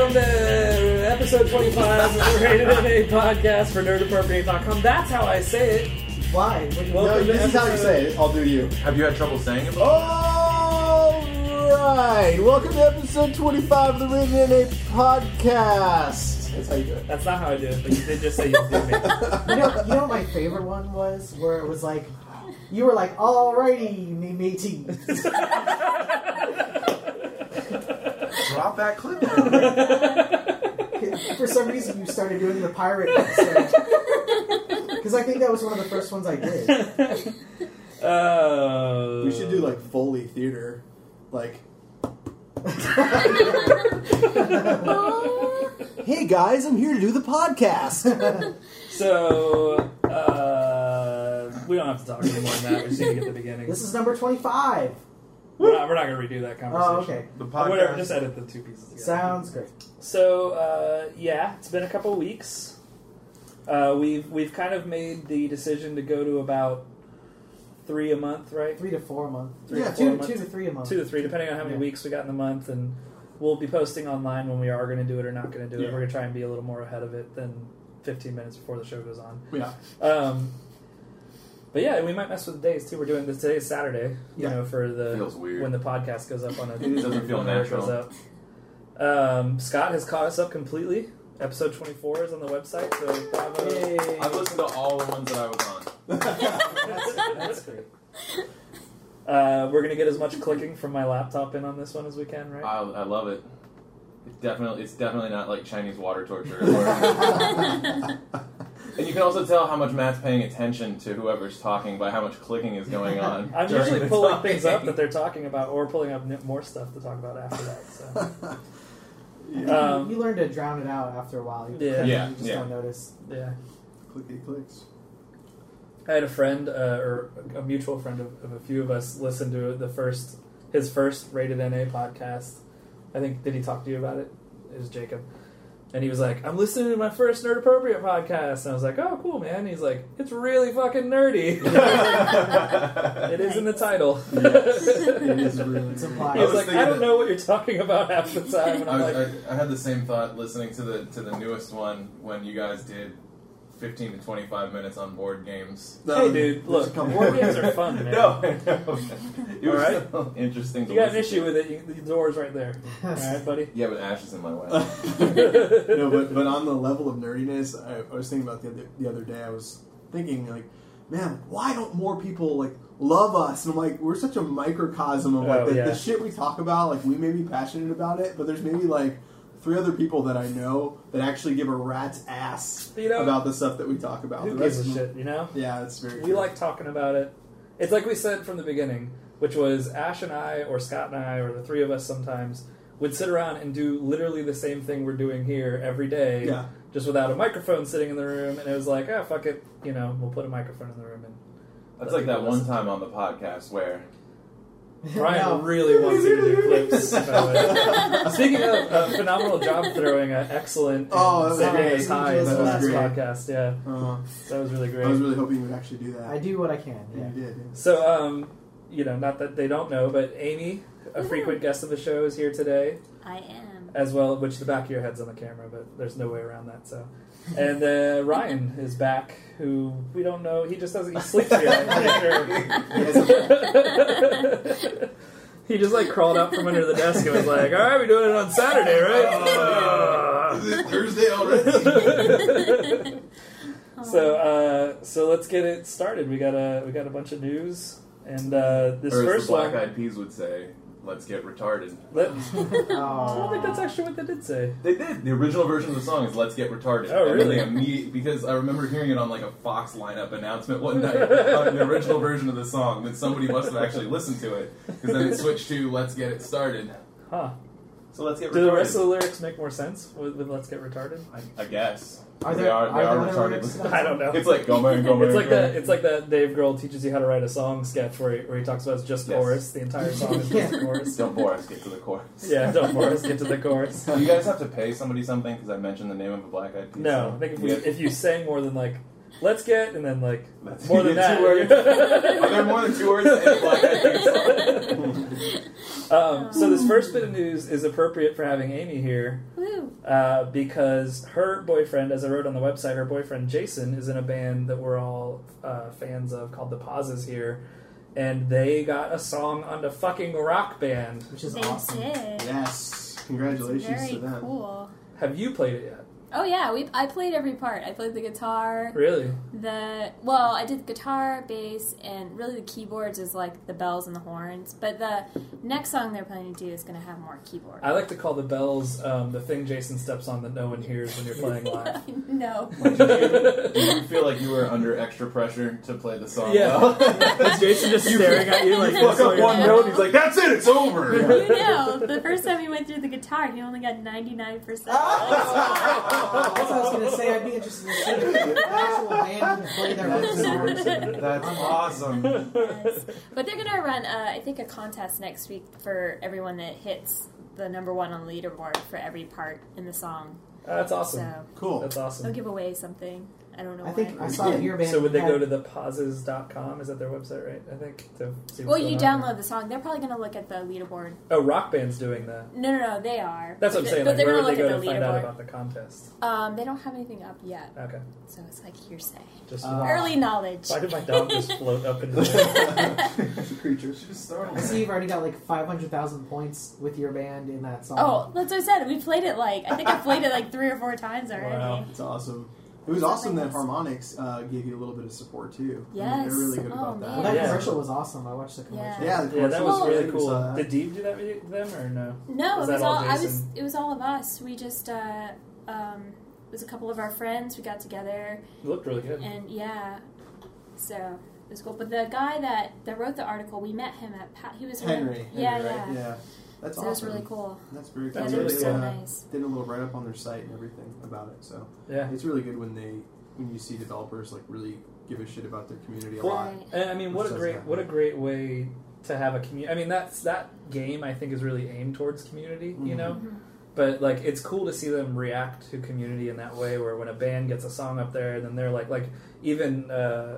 welcome to episode 25 of the Rated NA podcast for nerdappropriate.com. That's how I say it. Why? Welcome to this is how you say it. I'll do you. Have you had trouble saying it? Alright! Welcome to episode 25 of the Rated NA podcast. That's how you do it. That's not how I do it, but you did just say you do me. You know what my favorite one was? Where it was like, you were like, alrighty, matey. Drop that clip. For some reason, you started doing the pirate episode. Because I think that was one of the first ones I did. We should do like Foley theater. Like, hey guys, I'm here to do the podcast. So, we don't have to talk anymore than that. We just need to get the beginning. This is number 25. We're not going to redo that conversation. Oh, okay. The podcast. Whatever, just edit the two pieces together. Sounds great. So, yeah, it's been a couple weeks. We've kind of made the decision to go to about 3 a month, right? 3 to 4 a month. 3 to 4 a 2 month. to 3 a month. 2 to 3, depending on how many weeks we got in the month, and we'll be posting online when we are going to do it or not going to do it. Yeah. We're going to try and be a little more ahead of it than 15 minutes before the show goes on. Yeah. But yeah, we might mess with the days too. We're doing this today is Saturday, you know, for the Feels weird. when the podcast goes up on a It doesn't feel whenever it natural. goes up. Scott has caught us up completely. Episode 24 is on the website, so bravo. Yay. I've listened to all the ones that I was on. That's great. We're going to get as much clicking from my laptop in on this one as we can, right? I love it. It's definitely not like Chinese water torture. And you can also tell how much Matt's paying attention to whoever's talking by how much clicking is going on. I'm during usually the pulling talking. things up that they're talking about, or pulling up more stuff to talk about after that. So. You learn to drown it out after a while. You just don't notice. Yeah. Clicky clicks. I had a friend, or a mutual friend of a few of us, listen to his first Rated NA podcast. I think, did he talk to you about it? It was Jacob. And he was like, I'm listening to my first Nerd Appropriate podcast. And I was like, oh, cool, man. And he's like, it's really fucking nerdy. It is in the title. Yes, it is really. It's implied. He was like, I don't know what you're talking about half the time. And I'm like, I had the same thought listening to the newest one when you guys did 15 to 25 minutes on board games. hey, dude, look, board games are fun, man. No, it was Alright. so interesting to You got an listen issue with it, the door's right there. All right, buddy? Yeah, but Ash is in my way. No, but on the level of nerdiness, I was thinking about the other day. I was thinking like, man, why don't more people like love us? And I'm like, we're such a microcosm of like the shit we talk about. Like we may be passionate about it, but there's maybe like 3 other people that I know that actually give a rat's ass about the stuff that we talk about. Who gives a shit, you know? Yeah, that's very We true. like talking about it. It's like we said from the beginning, which was Ash and I, or Scott and I, or the 3 of us sometimes, would sit around and do literally the same thing we're doing here every day, just without a microphone sitting in the room, and it was like, oh, fuck it, we'll put a microphone in the room. And That's like that one time on the podcast where Ryan really wants you to do clips. By the way. Speaking of phenomenal job throwing an excellent great. high in the That was last great. podcast. Yeah, that was really great. I was really hoping you would actually do that. I do what I can. Yeah. You did. Yeah. So, not that they don't know, but Amy, a frequent guest of the show, is here today. I am. As well, which the back of your head's on the camera, but there's no way around that. So, and Ryan is back, who we don't know. He just doesn't. He sleeps here. I'm pretty sure. He just like crawled out from under the desk and was like, "All right, we're doing it on Saturday, right?" is it Thursday already? So let's get it started. We got a bunch of news, and this Or as first the Black one. Eyed Peas would say, "Let's get retarded." I don't think that's actually what they did say. They did. The original version of the song is "Let's Get Retarded." Oh, really? And then because I remember hearing it on like a Fox lineup announcement one night, the original version of the song, that somebody must have actually listened to it, because then it switched to "Let's Get It Started." Huh. So let's get retarded. Do the rest of the lyrics make more sense with "Let's Get Retarded"? I guess. Are They there are other retarded. lyrics? I don't know. It's like go man, go man. It's like that Dave Grohl teaches you how to write a song sketch where he talks about it's just Yes. chorus. The entire song is just the chorus. Don't bore us. Get to the chorus. Yeah, don't bore us. Get to the chorus. Do you guys have to pay somebody something because I mentioned the name of a Black Eyed Peas No, song? I think Yeah. if you sang more than like "Let's get" and then like Let's more than get that. 2 words. Are there more than 2 words in any Black Eyed Peas song? So this first bit of news is appropriate for having Amy here. Woo. Because her boyfriend, as I wrote on the website, her boyfriend Jason is in a band that we're all fans of called The Pauses here. And they got a song on the fucking Rock Band. Which is They awesome. did. Yes, congratulations It's to very them. cool. Have you played it yet? Oh yeah, I played every part. I played the guitar. Really? I did guitar, bass, and really the keyboards is like the bells and the horns. But the next song they're planning to do is going to have more keyboard. I like to call the bells the thing Jason steps on that no one hears when you're playing live. No. Did you feel like you were under extra pressure to play the song well? Yeah. Is Jason just staring at you like You fuck up one note, he's like, "That's it, it's over." You know, the first time he went through the guitar, he only got 99%. That's what I was going to say. I'd be interested to see if the actual band can play their own songs. That's awesome. Yes. But they're going to run, I think, a contest next week for everyone that hits the number one on the leaderboard for every part in the song. That's awesome. So Cool. That's they'll awesome. give away something. I don't know I think why. I saw that your band. So would they go had- to thepauses.com? Is that their website, right? I think to see Well, what's you going on. download the song. They're probably going to look at the leaderboard. Oh, Rock Band's doing that. No, they are. That's what I'm saying. But Like, they're where going would to they look go at to the find out leaderboard. about the contest? They don't have anything up yet, Okay. so it's like hearsay. Just Early knowledge. why did my dog just float up into the air? It's a creature. Just startled I see me. you've already got like 500,000 points with your band in that song. Oh, that's what I said. We played it I think I played it like 3 or 4 times already. Wow. It's awesome. It was awesome that Harmonix gave you a a little bit of support too. I mean, Yes. they're really good Oh, about man. Well, that. that Yeah. commercial was awesome. I watched the commercial. Yeah, the Yeah, that was commercial really was, cool. Did Deeb do that with them or no? No, Was it that was all. Jason? It was all of us. We just. It was a couple of our friends. We got together, It looked really good. and yeah, so it was cool. But the guy that wrote the article, we met him at. He was Henry. Yeah, right? Yeah. That's So awesome. it was really cool. That's very Yeah, cool. That's they were really so cool. nice. Did a little write up on their site and everything about it. So Yeah. it's really good when you see developers like really give a shit about their community a Well, lot. Right. and I mean, Which does happen. what a great way to have a community. I mean, that game I think is really aimed towards community, you know. Mhm. But like, it's cool to see them react to community in that way, where when a band gets a song up there, then they're like even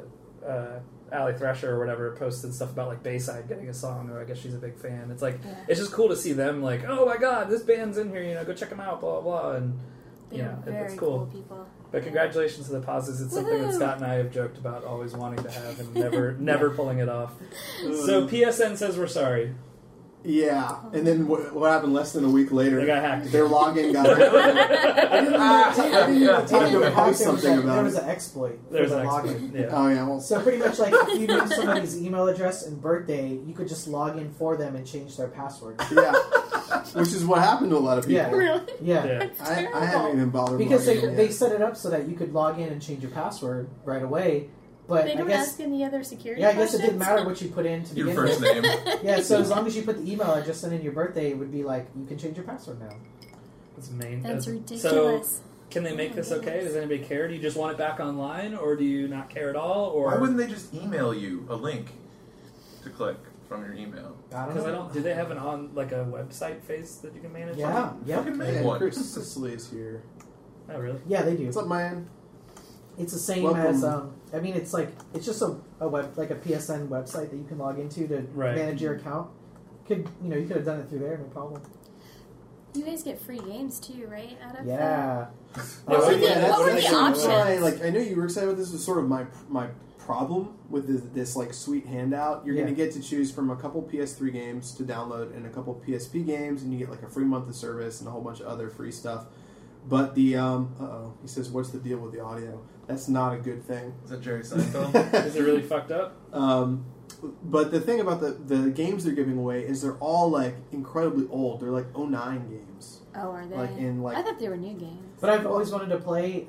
Allie Thresher or whatever posted stuff about like Bayside getting a song, or I guess she's a big fan. It's like Yeah. it's just cool to see them like, oh my god, this band's in here, you know, go check them out, blah blah blah, and They you were know, very it's cool. people. But congratulations to the pauses. It's something that Woohoo! Scott and I have joked about always wanting to have and never pulling it off. So PSN says we're sorry. Yeah, and then what happened less than a week later? They got hacked. Their login got hacked. I didn't even have time to post something There about was it. an exploit for There's the an login. expert. Yeah. Oh yeah, well, So pretty much like if you knew somebody's email address and birthday, you could just log in for them and change their password. yeah, which is what happened to a lot of people. Yeah. Really? Yeah. Yeah. I haven't even bothered Because logging they in set it up so that you could log in and change your password right away. But They I don't guess ask any other security I guess it didn't questions? matter what you put in to Your begin first with. name. Yeah, so as long as you put the email address and in your birthday, it would be like you can change your password now. That's main. That's So ridiculous. can they make Oh, this my okay? goodness. Does anybody care? Do you just want it back online, or do you not care at all? Or Why wouldn't they just email you a link to click from your email? I don't Because I know. don't. Do they have an on like a website face that you can manage? Yeah, yeah, Fucking make Yeah, one. Chris Sicily is here. Oh really? yeah, they do. What's up, man? It's the same Welcome. as I mean, it's just a web like a PSN website that you can log into to Right. manage your account. You could have done it through there, no problem. You guys get free games too, right? Out of Yeah. What were the- what were the actually options? why, like, I know you were excited about this. Was sort of my problem with this like sweet handout. You're Yeah. going to get to choose from a couple PS3 games to download and a couple PSP games, and you get like a free month of service and a whole bunch of other free stuff. But the he says, "What's the deal with the audio?" That's not a good thing. Is that Jerry Seinfeld? Is it really fucked up? But the thing about the games they're giving away is they're all like incredibly old. They're like 09 games. Oh, are they? Like in like I thought they were new games. But I've always wanted to play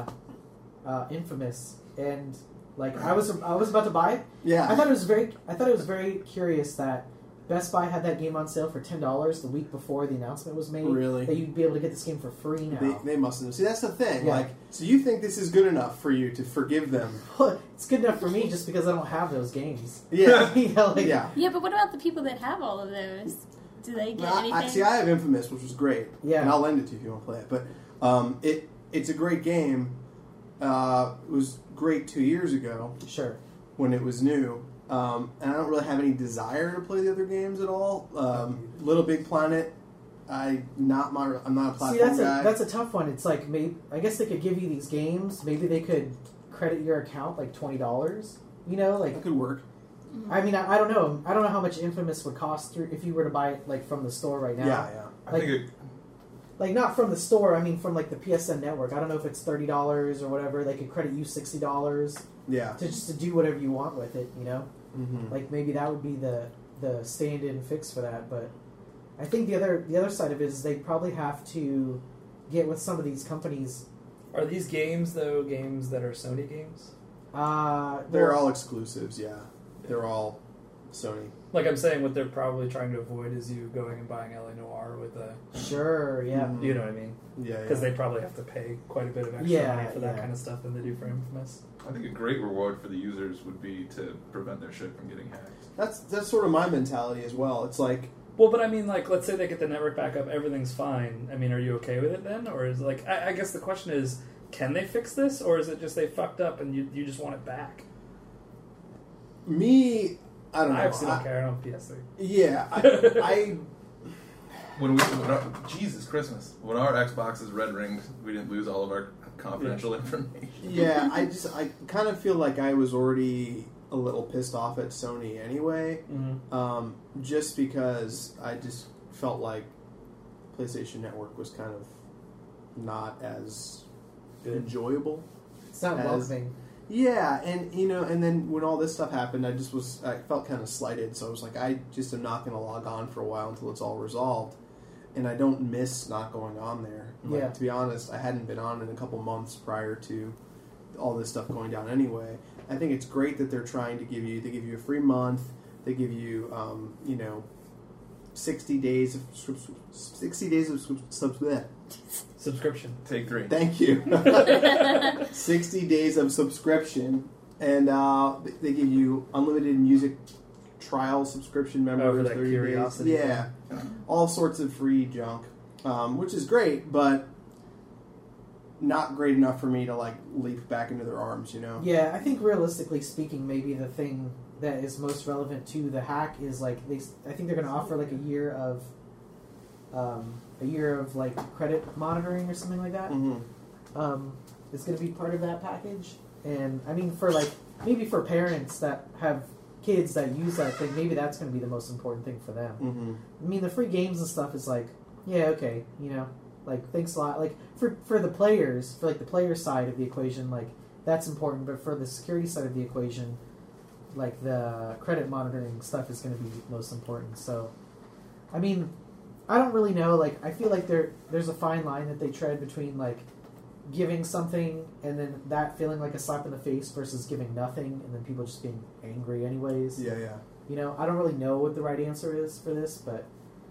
Infamous, and like I was about to buy it. yeah. I thought it was very curious that Best Buy had that game on sale for $10 the week before the announcement was made. Really? That you'd be able to get this game for free now. They must have. See, that's the thing. Yeah. Like, so you think this is good enough for you to forgive them? It's good enough for me just because I don't have those games. Yeah. You know, like, Yeah. Yeah, but what about the people that have all of those? Do they get anything? I have Infamous, which was great. Yeah. And I'll lend it to you if you want to play it. But it's a great game. It was great 2 years ago Sure. when it was new. and I don't really have any desire to play the other games at all. Little Big Planet, I'm not a platform guy. That's a tough one. It's like I guess they could give you these games. Maybe they could credit your account like $20. You know, like that could work. I mean, I don't know. I don't know how much Infamous would cost if you were to buy it like from the store right now. Yeah. I think like not from the store. I mean, from like the PSN network. I don't know if it's $30 or whatever. They could credit you $60. Yeah. To do whatever you want with it. You know, Mm-hmm. like maybe that would be the stand-in fix for that. But I think the other side of it is they probably have to get with some of these companies. Are these games though games that are Sony games? They're all exclusives. Yeah, they're all Sony. Like I'm saying, what they're probably trying to avoid is you going and buying LA Noire with a. Sure. Yeah. Mhm. You know what I mean? Yeah. Because they probably have to pay quite a bit of extra money for that Yeah. kind of stuff than they do for Infamous. I think a great reward for the users would be to prevent their shit from getting hacked. That's sort of my mentality as well. It's like, Well, but I mean, like, let's say they get the network back up, everything's fine. I mean, are you okay with it then? Or is like, I guess the question is, can they fix this? Or is it just they fucked up and you just want it back? me, I don't know. I obviously don't care. I don't have PS3. Yeah, I Jesus Christmas. When our Xboxes red ringed, we didn't lose all of our confidential information. yeah, I kind of feel like I was already a little pissed off at Sony anyway, just because I just felt like PlayStation Network was kind of not as enjoyable. It's not As- welcoming. Yeah, and and then when all this stuff happened, I felt kind of slighted. So I was like, I just am not going to log on for a while until it's all resolved. And I don't miss not going on there. Like, Yeah. to be honest, I hadn't been on in a couple months prior to all this stuff going down anyway. I think it's great that they're trying to give you a free month. They give you 60 days of Subscription. Take 3. Thank you. 60 days of subscription, and they give you unlimited music trial subscription members. Oh, for that 30 Curiosity days. Yeah, all sorts of free junk, which is great, but not great enough for me to like leap back into their arms. Yeah, I think realistically speaking, maybe the thing that is most relevant to the hack is like I think they're going to offer like a year of like credit monitoring or something like that. Mm-hmm. Is going to be part of that package. And I mean, for like maybe for parents that have kids that use that thing, maybe that's going to be the most important thing for them. Mm-hmm. I mean, the free games and stuff is like, yeah, okay, like thanks a lot. Like for the players, for like the player side of the equation, like that's important. But for the security side of the equation, like the credit monitoring stuff is going to be most important. So, I mean, I don't really know. Like, I feel like there's a fine line that they tread between like giving something and then that feeling like a slap in the face versus giving nothing and then people just being angry anyways. Yeah. I don't really know what the right answer is for this, but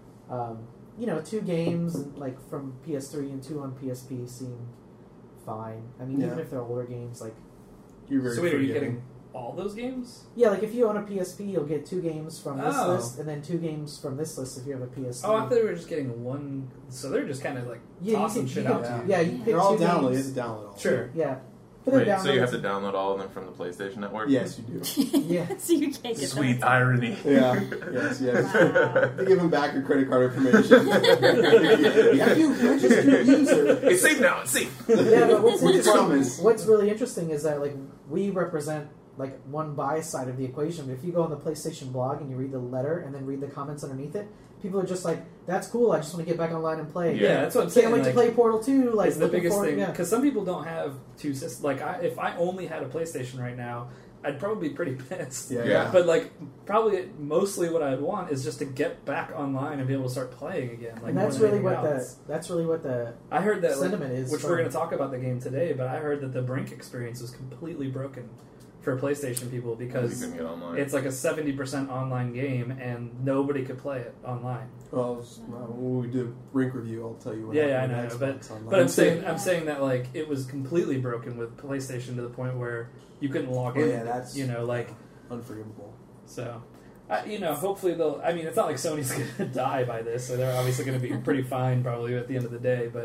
2 games like from PS3 and 2 on PSP seem fine. I mean, even if they're older games, like You're very So wait, are you forgiving. getting all those games? yeah, like if you own a PSP, you'll get 2 games from this Oh. list and then 2 games from this list if you have a PS3. Oh, I thought they were just getting one. So they're just kind of like tossing shit out to you. Yeah, you pick They're all 2 downloaded. You games. have to download all. Sure. Yeah. But they're Wait, so you have downloads. to download all of them from the PlayStation Network? Yes, you do. Yeah. So you can't get Sweet them. irony. Yeah. Yes. Wow. They give them back your credit card information. Have you registered your user? It's safe now. It's safe. Yeah, but what's We interesting, promise. what's really interesting is that like we represent like one bias side of the equation. But if you go on the PlayStation blog and you read the letter and then read the comments underneath it, people are just like, "That's cool. I just want to get back online and play." Yeah, that's what I'm saying. Can't wait to like, play Portal 2. Like It's the looking biggest forward- thing Yeah. because some people don't have 2 systems. Like, if I only had a PlayStation right now, I'd probably be pretty pissed. Yeah. But like, probably mostly what I'd want is just to get back online and be able to start playing again. Like, And that's more than really anything what else. that's really what the I heard that, like, sentiment is. which from- we're going to talk about the game today. But I heard that the Brink experience was completely broken for PlayStation people You because can get online. it's like a 70% online game and nobody could play it online. Well, when we do Brink review, I'll tell you what Yeah, happened I know, with but Xbox Online. But I'm saying that like it was completely broken with PlayStation to the point where you couldn't log in. yeah, that's like unforgivable. so. Hopefully they'll. I mean, it's not like Sony's going to die by this, so they're obviously going to be pretty fine probably at the end of the day. But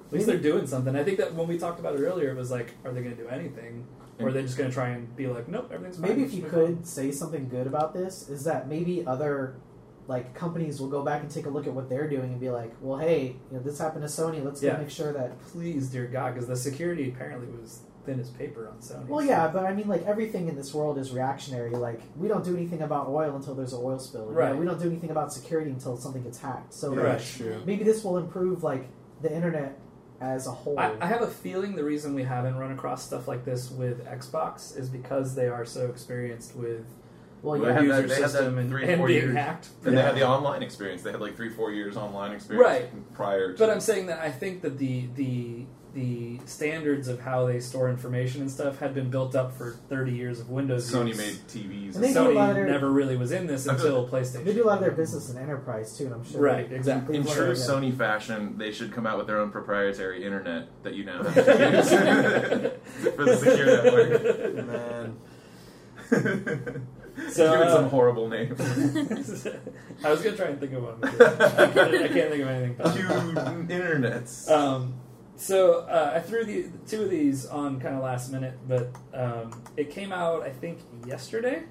At least they're doing something. I think that when we talked about it earlier, it was like, are they going to do anything? Or are they just going to try and be like, nope, everything's fine. Maybe if you could say something good about this, is that maybe other like companies will go back and take a look at what they're doing and be like, well, hey, this happened to Sony. Let's go make sure that. Please, dear God, because the security apparently was thin as paper on Sony. Well, yeah, but I mean, like everything in this world is reactionary. Like we don't do anything about oil until there's an oil spill. Right. We don't do anything about security until something gets hacked. So that's true. Maybe this will improve like the internet as a whole. I have a feeling the reason we haven't run across stuff like this with Xbox is because they are so experienced with they user had that system 3 and or 4 being years. hacked. And they had the online experience. They had like 3-4 years online experience prior to. But I'm saying that I think that the standards of how they store information and stuff had been built up for 30 years of Windows Sony use. made TVs. And they Sony never really was in this until PlayStation. They do a lot of their business in enterprise too, and I'm sure. Exactly. In true Sony fashion, they should come out with their own proprietary internet that you now have to use for the secure network. Man. So, give it some horrible names. I was going to try and think of one. I can't think of anything. Internets. So I threw the 2 of these on kind of last minute, but it came out, I think, yesterday,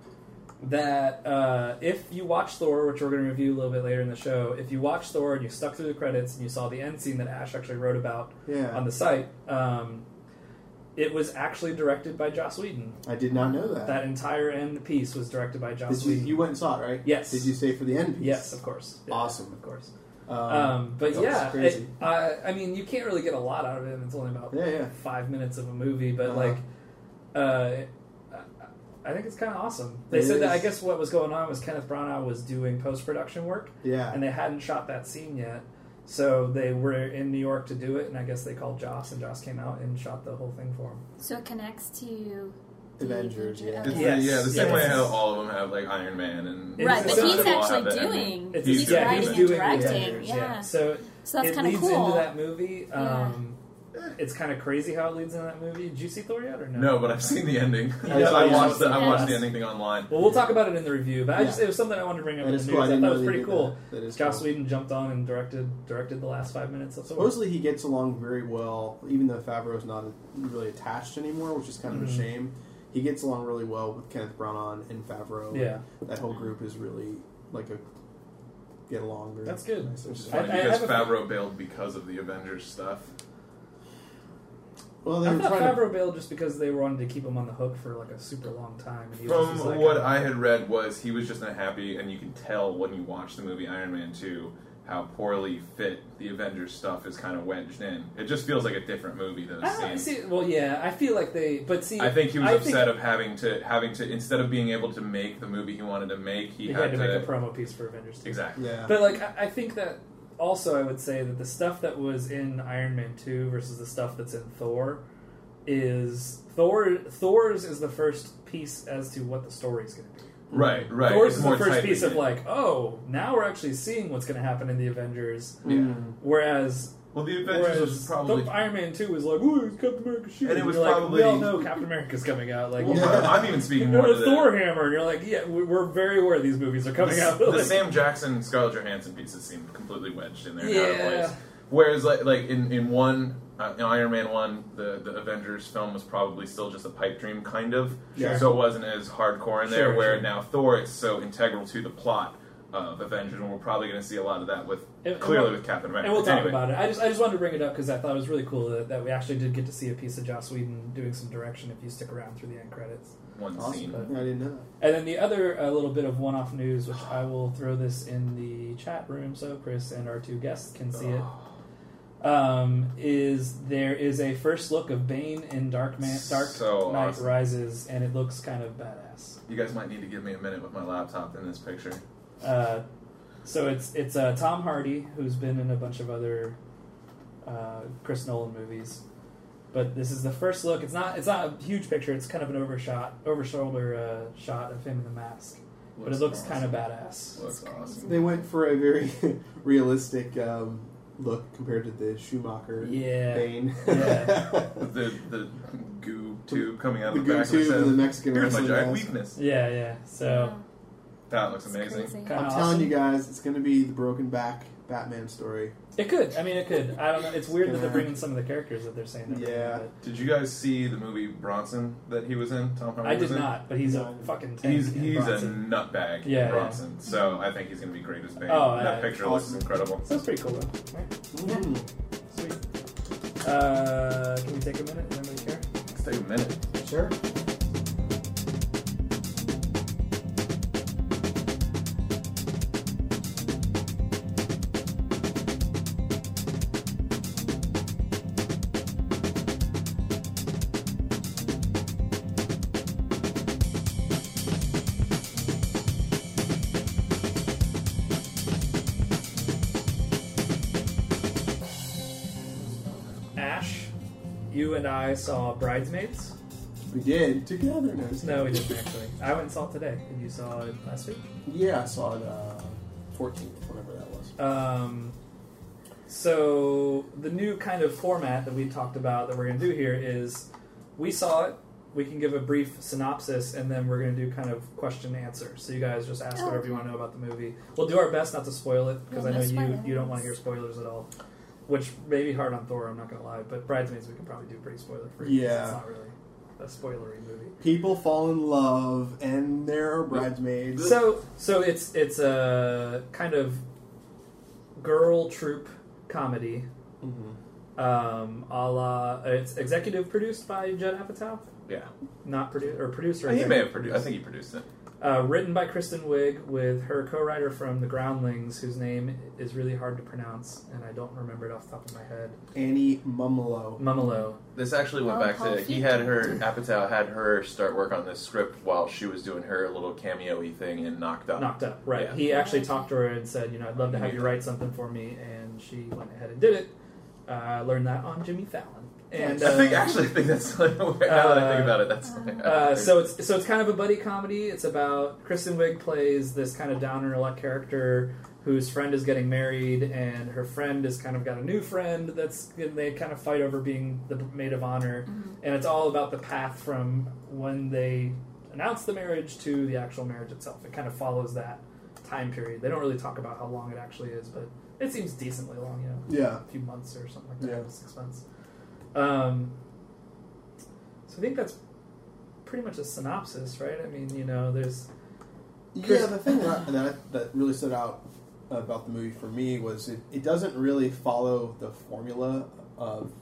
that if you watch Thor, which we're going to review a little bit later in the show, if you watch Thor and you stuck through the credits and you saw the end scene that Ash actually wrote about on the site, it was actually directed by Joss Whedon. I did not know that. That entire end piece was directed by Joss Whedon. You went and saw it, right? Yes. Did you stay for the end piece? Yes, of course. Yeah, awesome. Of course. But yeah, I mean, you can't really get a lot out of it. It's only about 5 minutes of a movie, but I think it's kind of awesome. They said that I guess what was going on was Kenneth Branagh was doing post-production work, and they hadn't shot that scene yet, so they were in New York to do it, and I guess they called Joss, and Joss came out and shot the whole thing for him. So it connects to Avengers, the same way how all of them have like Iron Man and right, but he's actually doing. He's writing and directing. So that's kind of cool. It leads into that movie. It's kind of crazy how it leads into that movie. Did you see Thor yet or no? No, but I've seen the ending. I watched the ending thing online. Well, we'll talk about it in the review. But it was something I wanted to bring up in the news. I thought it was pretty cool. Joss Whedon jumped on and directed the last 5 minutes of Thor. Supposedly he gets along very well, even though Favreau's not really attached anymore, which is kind of a shame. He gets along really well with Kenneth Branagh and Favreau. Yeah. That whole group is really like a get along. That's good. It's funny because Favreau bailed because of the Avengers stuff. Well, I thought Favreau bailed just because they wanted to keep him on the hook for like a super long time. And From what I had read was he was just not happy, and you can tell when you watch the movie Iron Man 2 how poorly fit the Avengers stuff is kind of wedged in. It just feels like a different movie, those scenes. Well, yeah, I feel like I think he was upset of having to instead of being able to make the movie he wanted to make, he had to make a promo piece for Avengers 2. Exactly. Yeah. But like I think that also I would say that the stuff that was in Iron Man 2 versus the stuff that's in Thor is Thor's is the first piece as to what the story's going to be. Right. Thor's is the first piece of like, oh, now we're actually seeing what's going to happen in the Avengers. Yeah. Whereas the Avengers was probably Iron Man 2 was like, oh, it's Captain America's shield. And it was we all know Captain America's coming out. Like, I'm even speaking more to the Thor hammer, and you're like, yeah, we're very aware these movies are coming out. The Sam Jackson, Scarlett Johansson pieces seem completely wedged in there. Yeah. Whereas like in Iron Man 1, the Avengers film was probably still just a pipe dream, kind of. Sure. So it wasn't as hardcore in there, now Thor is so integral to the plot of Avengers, and we're probably going to see a lot of that with Captain America. And we'll talk about it. I just wanted to bring it up because I thought it was really cool that we actually did get to see a piece of Joss Whedon doing some direction if you stick around through the end credits. One scene. I didn't know that. And then the other little bit of one-off news, which I will throw this in the chat room so Chris and our 2 guests can see it. Is there is a first look of Bane in Dark Knight awesome. Rises, and it looks kind of badass. You guys might need to give me a minute with my laptop in this picture. So it's Tom Hardy, who's been in a bunch of other Chris Nolan movies, but this is the first look. It's not a huge picture. It's kind of an over-shoulder shot of him in the mask, but it looks kind of badass. Looks awesome. They went for a very realistic look compared to the Schumacher Bane. Yeah. the goo tube coming out of the goo back tube of his head. and the Mexican Here's my wrestling giant mask. weakness. Yeah. So that looks amazing. I'm telling you guys, it's going to be the broken back Batman story. It could. I mean, it could. I don't know. It's weird that they're bringing some of the characters that they're saying. That Yeah. Did you guys see the movie Bronson that he was in? Tom Hardy I was did in? not, but he's a fucking tank. He's in a Bronson. nutbag Yeah, in Bronson, so I think he's going to be great as Bane. Oh, That yeah. picture Awesome. looks incredible. Sounds pretty cool, though. Right? Mm. Sweet. Can we take a minute? Does anybody care? Let's take a minute. Sure. Ash, you and I saw Bridesmaids. We did together. No, we didn't actually. I went and saw it today, and you saw it last week. Yeah, I saw it 14th, whatever that was. So the new kind of format that we talked about that we're going to do here is we saw it. We can give a brief synopsis, and then we're going to do kind of question and answer. So you guys just ask whatever you want to know about the movie. We'll do our best not to spoil it because I know you don't want to hear spoilers at all, which may be hard on Thor. I'm not going to lie, but Bridesmaids we can probably do pretty spoiler free. Yeah. It's not really a spoilery movie. People fall in love, and there are bridesmaids. So it's a kind of girl troupe comedy. Mm-hmm. A la it's executive produced by Judd Apatow, Yeah. not producer. He may have produced. I think he produced it. Written by Kristen Wiig with her co-writer from The Groundlings, whose name is really hard to pronounce, and I don't remember it off the top of my head. Annie Mumolo. Mumolo. This actually went back to Apatow had her start work on this script while she was doing her little cameo-y thing in Knocked Up. Knocked Up, right. Yeah. He actually talked to her and said, I'd love to have you write something for me, and she went ahead and did it. I learned that on Jimmy Fallon. And I think that's now that I think about it, that's so it's kind of a buddy comedy. It's about Kristen Wiig plays this kind of down on her luck character whose friend is getting married, and her friend has kind of got a new friend they kind of fight over being the maid of honor, and it's all about the path from when they announce the marriage to the actual marriage itself. It kind of follows that time period. They don't really talk about how long it actually is, but it seems decently long, Yeah. a few months or something like that, Yeah. 6 months. So I think that's pretty much a synopsis, right? I mean, there's... Yeah, the thing that really stood out about the movie for me was it doesn't really follow the formula of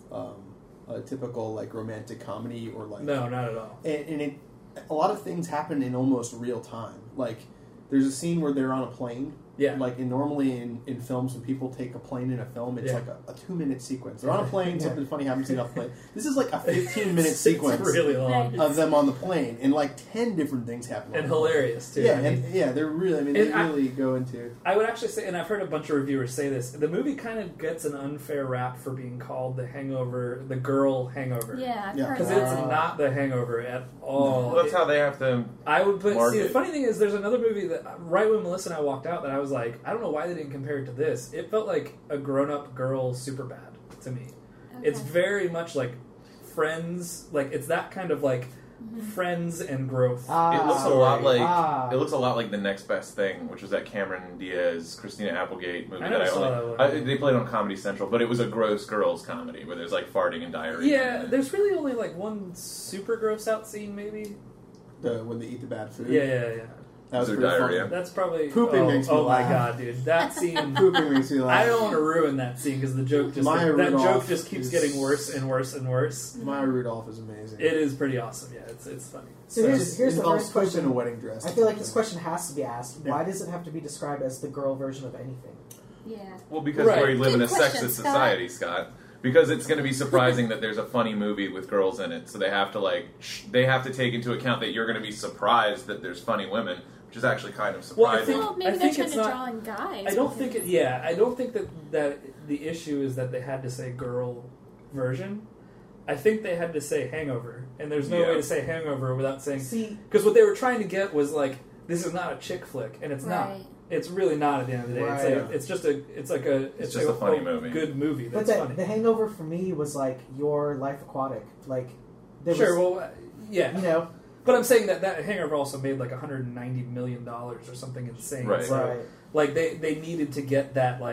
a typical like romantic comedy or like... No, not at all. And a lot of things happen in almost real time. Like, there's a scene where they're on a plane. Yeah. Like, normally in films, when people take a plane in a film, it's like a 2-minute sequence. They're on a plane, something funny happens to get off the plane. This is like a 15-minute sequence It's really long. of them on the plane, and like 10 different things happen. And hilarious, too. Yeah, I mean, they're really, they really go into... I would actually say, and I've heard a bunch of reviewers say this, the movie kind of gets an unfair rap for being called the Hangover, the girl Hangover. Yeah, I've heard Because that. it's not the Hangover at all. Well, that's how they have to. I would put. Market. See, the funny thing is, there's another movie that right when Melissa and I walked out, that I was like, I don't know why they didn't compare it to this. It felt like a grown-up girl Superbad to me. Okay. It's very much like Friends. Like it's that kind of like Friends and growth. It looks a story. lot like it looks a lot like The Next Best Thing, which was that Cameron Diaz, Christina Applegate movie I never saw that one. they played on Comedy Central, but it was a gross girls comedy where there's like farting and diarrhea. Yeah, there's really only like one super gross out scene, maybe. when they eat the bad food. Yeah. That was Is there pretty diarrhea? funny. That's probably Pooping makes me Oh my laugh. god, dude, that scene. Pooping makes me laugh. I don't want to ruin that scene because the joke just Maya that joke Rudolph just keeps is- getting worse and worse and worse. Maya Rudolph is amazing. It is pretty awesome. Yeah, it's funny. So here's the involves first pushing question. a wedding dress. I feel like this question has to be asked. Yeah. Why does it have to be described as the girl version of anything? Yeah. Well, because Right. we live in a Good question, sexist Scott. society, Scott. Because it's going to be surprising that there's a funny movie with girls in it, so they have to they have to take into account that you're going to be surprised that there's funny women, which is actually kind of Well, I surprising. think- Well, maybe they're think trying it's to not- draw in guys. I don't think it. Yeah, I don't think that the issue is that they had to say girl version. I think they had to say Hangover, and there's no Yeah. way to say Hangover without saying. See, Because what they were trying to get was like, this is not a chick flick, and it's not. Right. It's really not at the end of the day. Right. It's just it's just like a funny movie. good movie. but That's the funny. Hangover for me was like your Life Aquatic. Like, there Sure. was, Well, yeah. you know, But I'm saying that Hangover also made like $190 million or something insane. Right. So, right? like they needed to get that like,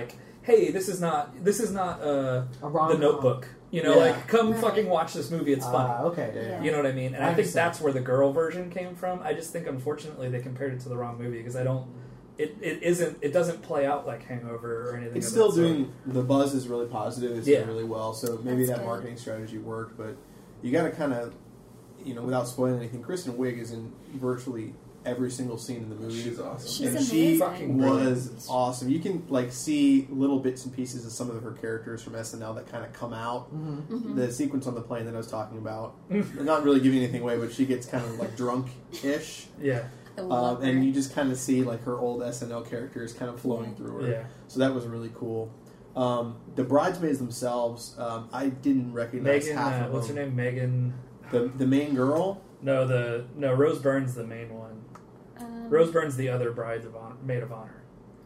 hey, this is not A rom-com. The Notebook. You know, Yeah. like come Right. fucking watch this movie. It's funny. Okay. Yeah. You know what I mean? And I I think understand. that's where the girl version came from. I just think, unfortunately, they compared it to the wrong movie because I don't. It doesn't play out like Hangover or anything. It's of still that sort. doing the buzz is really positive. It's Yeah. doing really well. So maybe That's that good. marketing strategy worked, but you got to kind of, without spoiling anything, Kristen Wiig is in virtually every single scene in the movie. She's awesome. She's and amazing. she Fucking was awesome. You can see little bits and pieces of some of her characters from SNL that kind of come out. Mm-hmm. The sequence on the plane that I was talking about, not really giving anything away, but she gets kind of like drunk-ish. Yeah. I love her. And you just kind of see like her old SNL characters kind of flowing through her. Yeah. So that was really cool. The bridesmaids themselves, I didn't recognize Megan, half of what's her them. name? Megan. The main girl. No, Rose Byrne's the main one. Rose Byrne's the other maid of honor.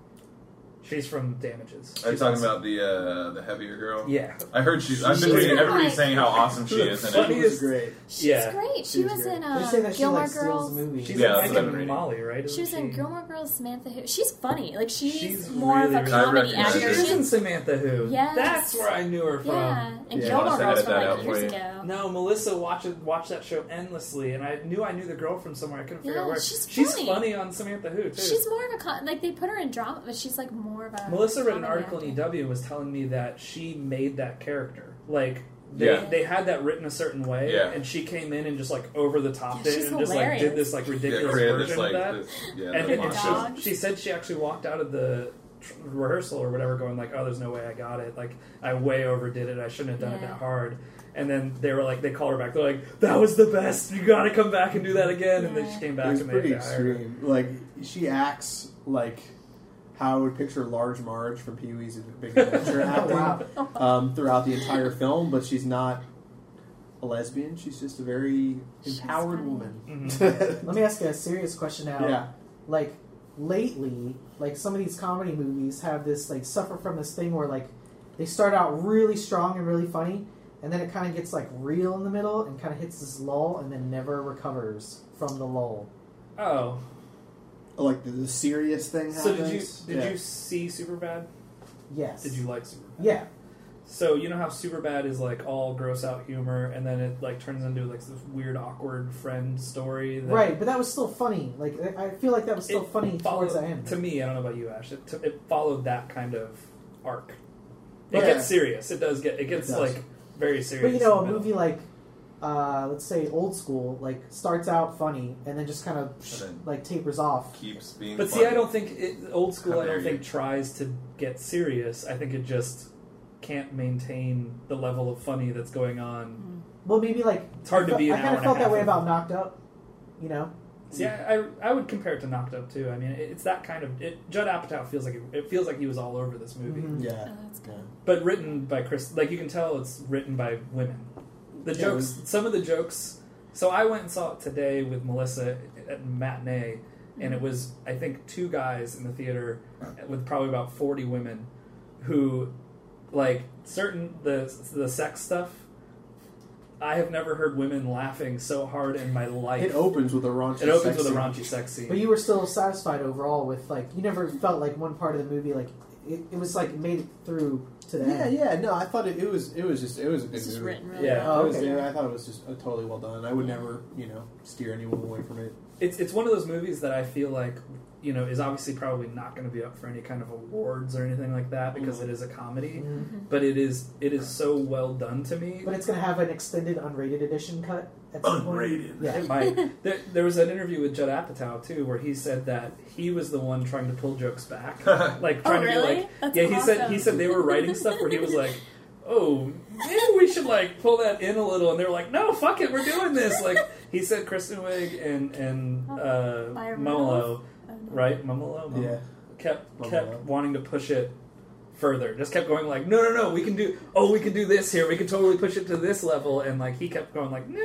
She's from Damages. Are you She's talking awesome. about the heavier girl? Yeah. I heard she's. I've been She's reading great. everybody saying how awesome she is, and Funny She it, was great. She's Yeah. great. She She was was great. in They say that she Gilmore like steals Girls. the movie. She's Yeah, in that's Mike what I'm and reading. Molly, right? She was in Gilmore Girls, Samantha Who. She's funny. Like she's She's more of a really comedy good. She actor. is in She's- Samantha Who. Yes. That's where I knew her from. Yeah, and Yeah. Gilmore I'll just Girls edit from that out like for years you. ago. No, Melissa watched that show endlessly, and I knew the girl from somewhere. I couldn't figure Yeah, out where. she's funny. funny on Samantha Who too. She's more of a like they put her in drama, but she's like more of a. Melissa read an comedy article in actor. EW and was telling me that she made that character. Like Yeah. they had that written a certain way, Yeah. and she came in and just like over the top Yeah, it she's and just like hilarious. did this like yeah, ridiculous created version this like of that. And the the monster. dog. she said she actually walked out of the rehearsal or whatever going like, oh, there's no way I got it. Like I way overdid it. I shouldn't have done it Yeah. that hard. And then they were like, they called her back. They're like, that was the best. You got to come back and do that again. And then she came It back was and pretty they hired her. extreme. Like she acts like how I would picture Large Marge from Pee Wee's Big Adventure acting Wow. throughout the entire film, but she's not a lesbian. She's just a very She's empowered funny. woman. Mhm. Let me ask you a serious question now. Yeah. Like lately, like some of these comedy movies have this like suffer from this thing where like they start out really strong and really funny, and then it kind of gets like real in the middle and kind of hits this lull and then never recovers from the lull. Oh, Like the serious thing so happens. did you see Superbad? Yes. Did you like Superbad? Yeah. So you know how Superbad is like all gross out humor, and then it like turns into like this weird awkward friend story. That Right, but that was still funny. Like I feel like that was still It funny towards the followed- end. To me, I don't know about you, Ash. It followed that kind of arc. It Yeah. gets serious. It does get. It gets It does. like very serious. But you know, in a the middle. movie like let's say Old School, like starts out funny and then just kind of And then like tapers off. keeps being. But funny. see, I don't think Old School. How I dare don't you. think tries to get serious. I think it just can't maintain the level of funny that's going on. Well, maybe like It's hard to be an I hour kind of and a felt that half way of- about Knocked Up. You know, See, I would compare it to Knocked Up too. I mean, it's that kind of. Judd Apatow feels like it feels like he was all over this movie, Mhm. Yeah. Oh, that's good. but written by Chris. Like you can tell, it's written by women. The Yeah, jokes, some of the jokes. So I went and saw it today with Melissa at matinee, and it was I think 2 guys in the theater with probably about 40 women, who like certain the sex stuff. I have never heard women laughing so hard in my life. It opens with a raunchy. It opens sex with a scene. raunchy sex scene. but you were still satisfied overall with like you never felt like one part of the movie like it was like made it through to the Yeah, end. yeah, no, I thought it was a good It's just movie. written really Yeah. well. Oh, It was- okay. I thought it was just totally well done. I would never, steer anyone away from it. It's one of those movies that I feel like is obviously probably not going to be up for any kind of awards or anything like that because it is a comedy. Mhm. But it is so well done to me. But it's gonna have an extended unrated edition cut at some Unrated. point. Yeah. It might. There was an interview with Judd Apatow too, where he said that he was the one trying to pull jokes back, like trying to be really? like, That's yeah. awesome. He said they were writing stuff where he was like, oh, maybe we should like pull that in a little, and they were like, no, fuck it, we're doing this. Like he said, Kristen Wiig and Maya Momolo, Rudolph? right? Momolo, Yeah. kept Momolo. wanting to push it further. Just kept going like, no, we can do this here. We can totally push it to this level. And like he kept going like, no,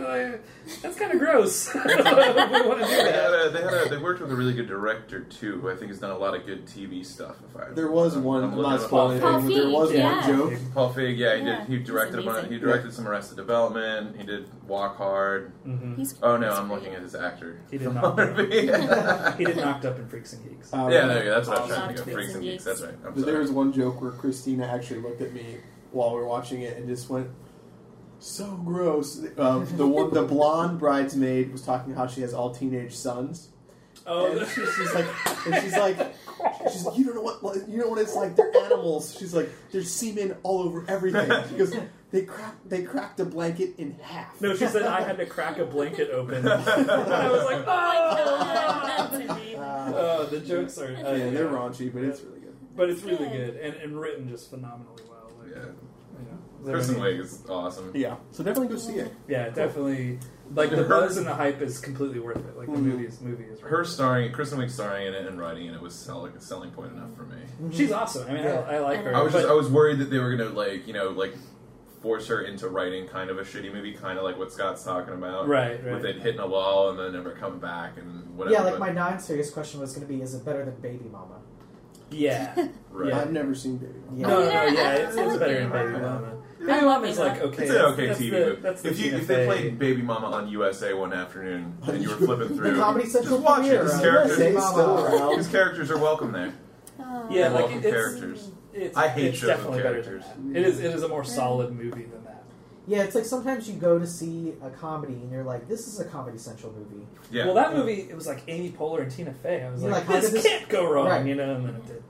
that's kind of gross. I don't know if we want to do that. They worked with a really good director too, who I think has done a lot of good TV stuff. There was one. I'm not spoiling Paul anything. There was Feig, one joke. Paul Feig, he directed He's amazing. he directed some Arrested Development. He did Walk Hard. Mm-hmm. I'm great. looking at his actor. He did Knocked Up. He did Knocked Up in Freaks and Geeks. Yeah, there you go. That's what I was trying to Knocked think of. Freaks and Geeks. That's right. I'm But there sorry. was one joke where Christina actually looked at me while we were watching it and just went, "So gross." The blonde bridesmaid was talking how she has all teenage sons. Oh, And she's like, you don't know what it's like. They're animals. She's like, there's semen all over everything. She goes, they cracked a blanket in half. no, she said I had to crack a blanket open. And I was like, That's amazing. oh, the jokes are. Yeah, they're raunchy, but it's really good. But it's really good and written just phenomenally well. Like, Yeah. Kristen Kristen Wiig is awesome. Yeah, so definitely go see it. Yeah, definitely. Like the buzz and the hype is completely worth it. Like the movie is. Her starring, Kristen Wiig starring in it and writing in it was a selling point enough for me. She's awesome. I mean, I like her. I was but- worried that they were gonna force her into writing kind of a shitty movie, kind of like what Scott's talking about. Right. With it hitting a wall and then never coming back and whatever. Yeah, like but- my non-serious question was going to be, is it better than Baby Mama? Yeah. Right. Yeah. I've never seen Baby. Yeah. No, Yeah, it's I like better Baby than Baby Mama. Mama. I Baby love Mama is Baby like Mama. okay. It's an okay that's TV the, movie. that's the If Tina they Fey. played Baby Mama on USA one afternoon and you were flipping through, The Comedy Central just watch premiere it. His of characters, Baby Still Mama. around. his characters are welcome there. Oh. Yeah, They're like welcome it's characters. It's, I hate it's shows with definitely better than characters. that. It is a more solid movie than that. Yeah, it's like sometimes you go to see a comedy and you're like, this is a Comedy Central movie. Yeah. Well, that movie it was like Amy Poehler and Tina Fey. I was You're like, like, how this did this- can't go wrong, Right. you know, and then it did.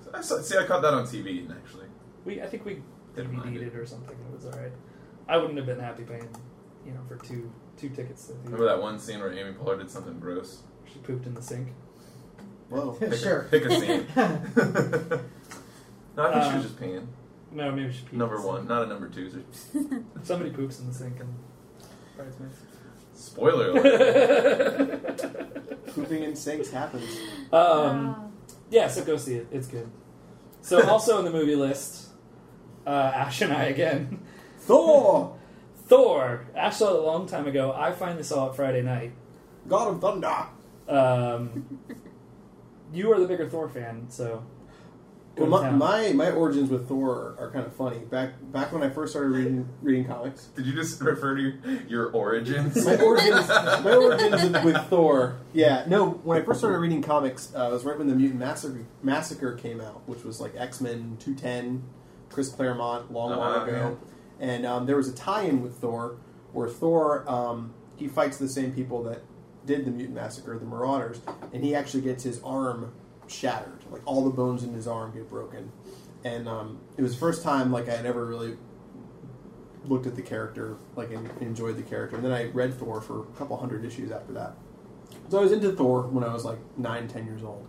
I caught that on TV actually. I think we Didn't mind DVD'd it. it or something. It was alright. I wouldn't have been happy paying, for two tickets to the Remember that one scene where Amy Poehler did something gross? She pooped in the sink. Whoa. Sure. Pick a scene. No, I think she was just peeing. No, maybe she peed. Number one, not a number two. Somebody poops in the sink and Bridesmaids. Spoiler alert. Pooping in sinks happens. Yeah, so go see it. It's good. So also on the movie list, Ash and I again. Thor, Ash saw it a long time ago. I finally saw it Friday night. God of Thunder. You are the bigger Thor fan, so go Well, to town. my origins with Thor are kind of funny. Back when I first started reading comics, Did you just refer to your origins? my origins with Thor. Yeah, no. When I first started reading comics, it was right when the Mutant Massacre came out, which was like X-Men 210, Chris Claremont, long ago. And there was a tie-in with Thor, where Thor he fights the same people that did the Mutant Massacre, the Marauders, and he actually gets his arm shattered. Like all the bones in his arm get broken. And it was the first time like I had ever really looked at the character, like and enjoyed the character. And then I read Thor for a couple hundred issues after that. So I was into Thor when I was like 9-10 years old.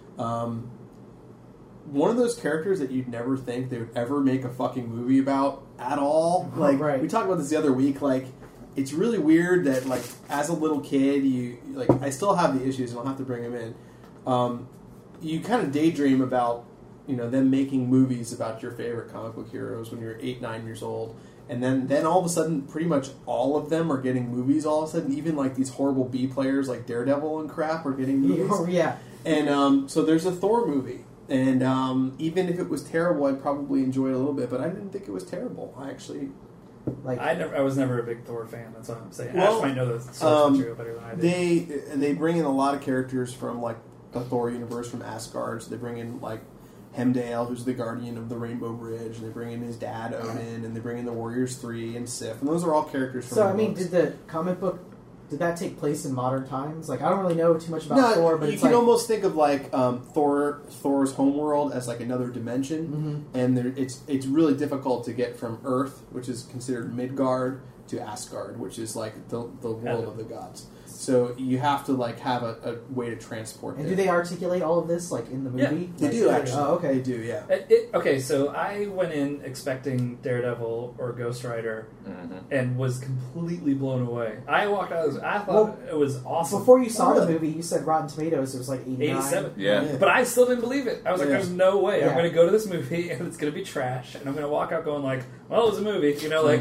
One of those characters that you'd never think they would ever make a fucking movie about at all. Like Right. we talked about this the other week. Like it's really weird that like as a little kid, you like I still have the issues, and I'll have to bring them in. You kind of daydream about them making movies about your favorite comic book heroes when you're 8-9 years old. And then all of a sudden, pretty much all of them are getting movies all of a sudden. Even like these horrible B players like Daredevil and crap are getting movies. Oh, yeah. And so there's a Thor movie. And even if it was terrible, I'd probably enjoy it a little bit. But I didn't think it was terrible. I actually... I was never a big Thor fan. That's what I'm saying. Well, Ash might know the source material better than I do. They bring in a lot of characters from like the Thor universe from Asgard. So they bring in like Heimdall, who's the guardian of the Rainbow Bridge, and they bring in his dad Odin, and they bring in the Warriors 3 and Sif, and those are all characters from So, the I mean, books. did the comic book, did that take place in modern times? Like, I don't really know too much about Thor, but you it's can like... almost think of like Thor's homeworld as like another dimension, and it's really difficult to get from Earth, which is considered Midgard, to Asgard, which is like the world of the gods. So you have to like have a way to transport. And there. do they articulate all of this, like, in the movie? They do actually. Oh, okay. They do, yeah. Okay, so I went in expecting Daredevil or Ghost Rider and was completely blown away. I walked out. I thought it was awesome. Before you saw the movie, you said Rotten Tomatoes, it was like 89. 87. Yeah. But I still didn't believe it. I was like, Yeah. there's no way. I'm Yeah. going to go to this movie and it's going to be trash. And I'm going to walk out going like, well, it was a movie.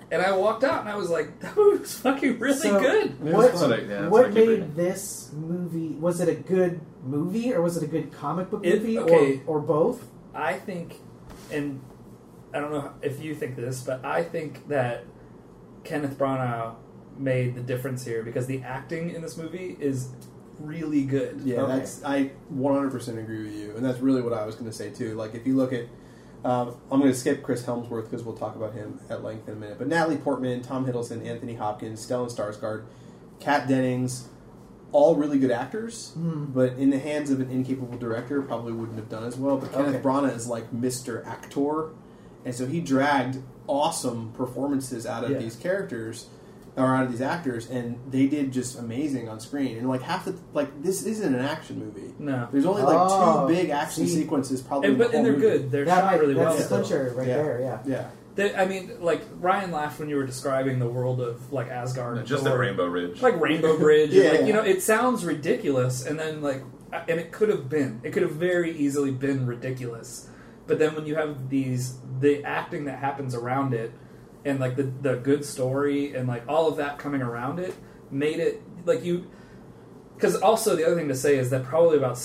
And I walked out and I was like, that movie was fucking really good. What made this movie? Was it a good movie or was it a good comic book movie or both? I think, and I don't know if you think this, but I think that Kenneth Branagh made the difference here because the acting in this movie is really good. Yeah, I 100% agree with you, and that's really what I was going to say too. Like, if you look at, I'm going to skip Chris Hemsworth because we'll talk about him at length in a minute. But Natalie Portman, Tom Hiddleston, Anthony Hopkins, Stellan Skarsgård, Kat Dennings, all really good actors, but in the hands of an incapable director, probably wouldn't have done as well. But Kenneth Branagh is like Mr. Actor, and so he dragged awesome performances out of these characters. Or out of these actors, and they did just amazing on screen. And like this isn't an action movie. No, there's only like 2 big action sequences, probably. And they're movie. Good. They're shot really well. That's the clincher right there. Yeah. I mean, like Ryan laughed when you were describing the world of like Asgard, just the Rainbow Bridge, like Rainbow Bridge. You know, it sounds ridiculous, and then and it could have very easily been ridiculous, but then when you have the acting that happens around it. And like the good story and like all of that coming around it made it like you. Because also the other thing to say is that probably about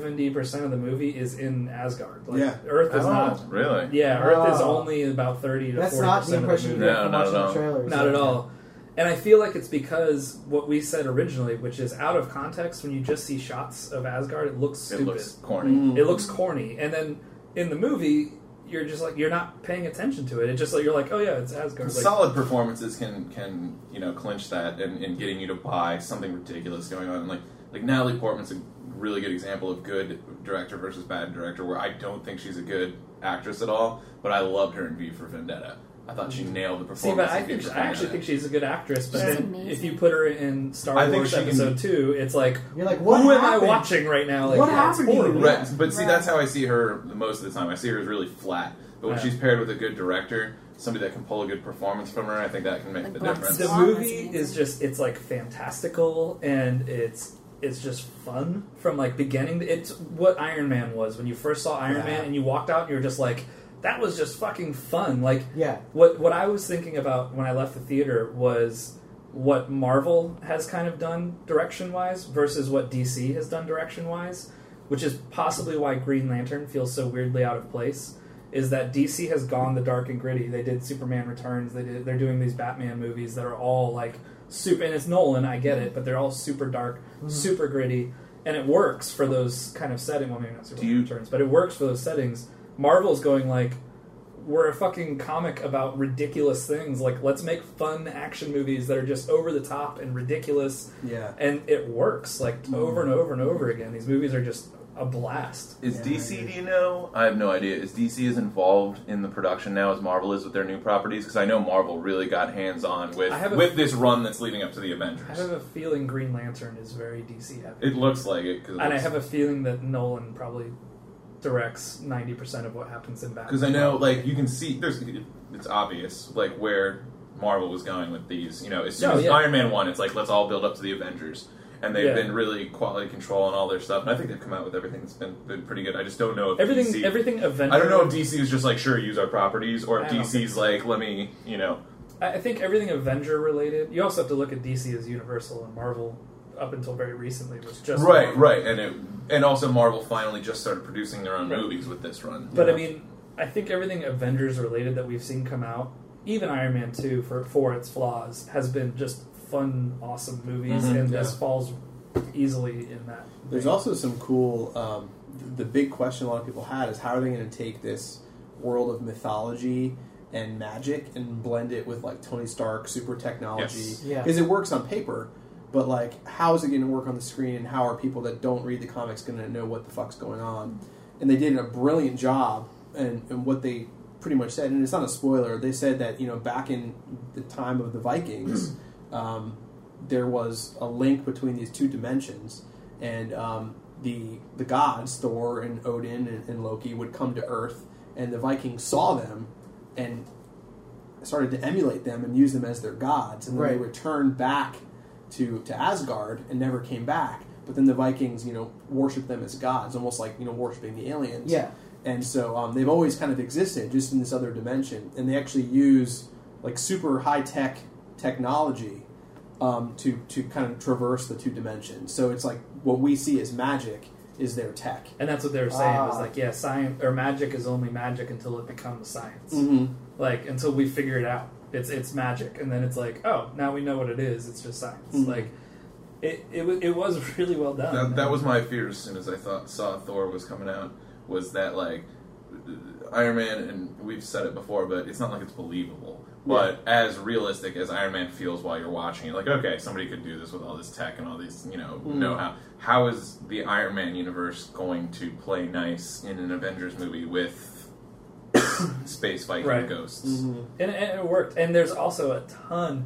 70% of the movie is in Asgard. Like, Earth is not really. Yeah, Earth is only about 30 to 40% of the movie. That's not the impression you get from watching the trailers. Not at all. And I feel like it's because what we said originally, which is out of context, when you just see shots of Asgard, it looks stupid. It looks corny. It looks corny, and then in the movie. You're just like you're not paying attention to it. It's just like you're like, oh yeah, it's Asgard. Solid performances can clinch that and getting you to buy something ridiculous going on. Like Natalie Portman's a really good example of good director versus bad director. Where I don't think she's a good actress at all, but I loved her in V for Vendetta. I thought she nailed the performance. See, but I actually think she's a good actress. But then if you put her in Star Wars Episode 2, it's like, you're like, what who happened? am I watching right now? Like, what happened to you? Right. But see, that's how I see her most of the time. I see her as really flat. But when she's paired with a good director, somebody that can pull a good performance from her, I think that can make the difference. The movie is just, it's like fantastical and it's just fun from like beginning. It's what Iron Man was when you first saw Iron Man and you walked out and you were just like, that was just fucking fun. Like, what I was thinking about when I left the theater was what Marvel has kind of done direction-wise versus what DC has done direction-wise, which is possibly why Green Lantern feels so weirdly out of place, is that DC has gone the dark and gritty. They did Superman Returns. They're doing these Batman movies that are all like super, and it's Nolan, I get it, but they're all super dark, super gritty, and it works for those kind of settings. Well, maybe not Superman Returns, but it works for those settings. Marvel's going like, we're a fucking comic about ridiculous things. Like, let's make fun action movies that are just over the top and ridiculous. Yeah. And it works, like, over and over and over again. These movies are just a blast. Is DC, do you know? I have no idea. Is DC as involved in the production now as Marvel is with their new properties? Because I know Marvel really got hands-on with this run that's leading up to the Avengers. I have a feeling Green Lantern is very DC heavy. It looks like it. And I have a feeling that Nolan probably directs 90% of what happens in Batman. Because I know, like, you can see, it's obvious, like, where Marvel was going with these. You know, as soon as Iron Man 1, it's like, let's all build up to the Avengers. And they've been really quality control on all their stuff. And I think they've come out with everything that's been pretty good. I just don't know if everything Avengers. I don't know if DC is just like, sure, use our properties, or if DC's like, let me, you know. I think everything Avenger related. You also have to look at DC as Universal, and Marvel up until very recently was just right, and also Marvel finally just started producing their own movies with this run. But I mean, I think everything Avengers related that we've seen come out, even Iron Man 2 for its flaws, has been just fun, awesome movies, and this falls easily in that. There's also some cool. The big question a lot of people had is how are they going to take this world of mythology and magic and blend it with like Tony Stark super technology? Because it works on paper. But, like, how is it going to work on the screen, and how are people that don't read the comics going to know what the fuck's going on? And they did a brilliant job, and what they pretty much said, and it's not a spoiler, they said that, you know, back in the time of the Vikings, there was a link between these two dimensions, and the gods, Thor and Odin and Loki, would come to Earth, and the Vikings saw them, and started to emulate them and use them as their gods, and then they returned back to Asgard and never came back. But then the Vikings, you know, worship them as gods, almost like, you know, worshiping the aliens. Yeah. And so they've always kind of existed just in this other dimension. And they actually use like super high tech technology to kind of traverse the two dimensions. So it's like what we see as magic is their tech, and that's what they were saying. Was like, yeah, science or magic is only magic until it becomes science. Mm-hmm. Like until we figure it out, it's magic, and then it's like, oh, now we know what it is. It's just science. Mm-hmm. Like it was really well done. That was my fear as soon as I saw Thor was coming out. Was that like Iron Man, and we've said it before, but it's not like it's believable. But as realistic as Iron Man feels while you're watching it, like, okay, somebody could do this with all this tech and all these, know-how. How is the Iron Man universe going to play nice in an Avengers movie with space fighting ghosts? Mm-hmm. And it worked. And there's also a ton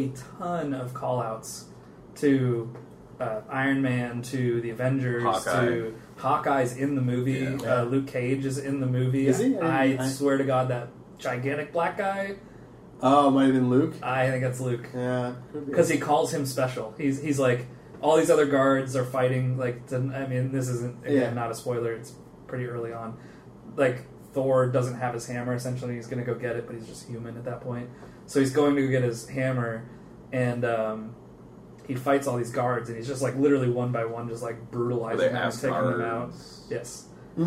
of call-outs to Iron Man, to the Avengers, to Hawkeye's in the movie. Yeah. Luke Cage is in the movie. Is he? I swear to God, that gigantic black guy. Oh, it might have been Luke. I think that's Luke. Yeah, because he calls him special. He's like, all these other guards are fighting. Like, this isn't not a spoiler. It's pretty early on. Like, Thor doesn't have his hammer. Essentially, he's going to go get it, but he's just human at that point. So he's going to go get his hammer, and he fights all these guards, and he's just like literally one by one, just like brutalizing them, and taking them out. Yes,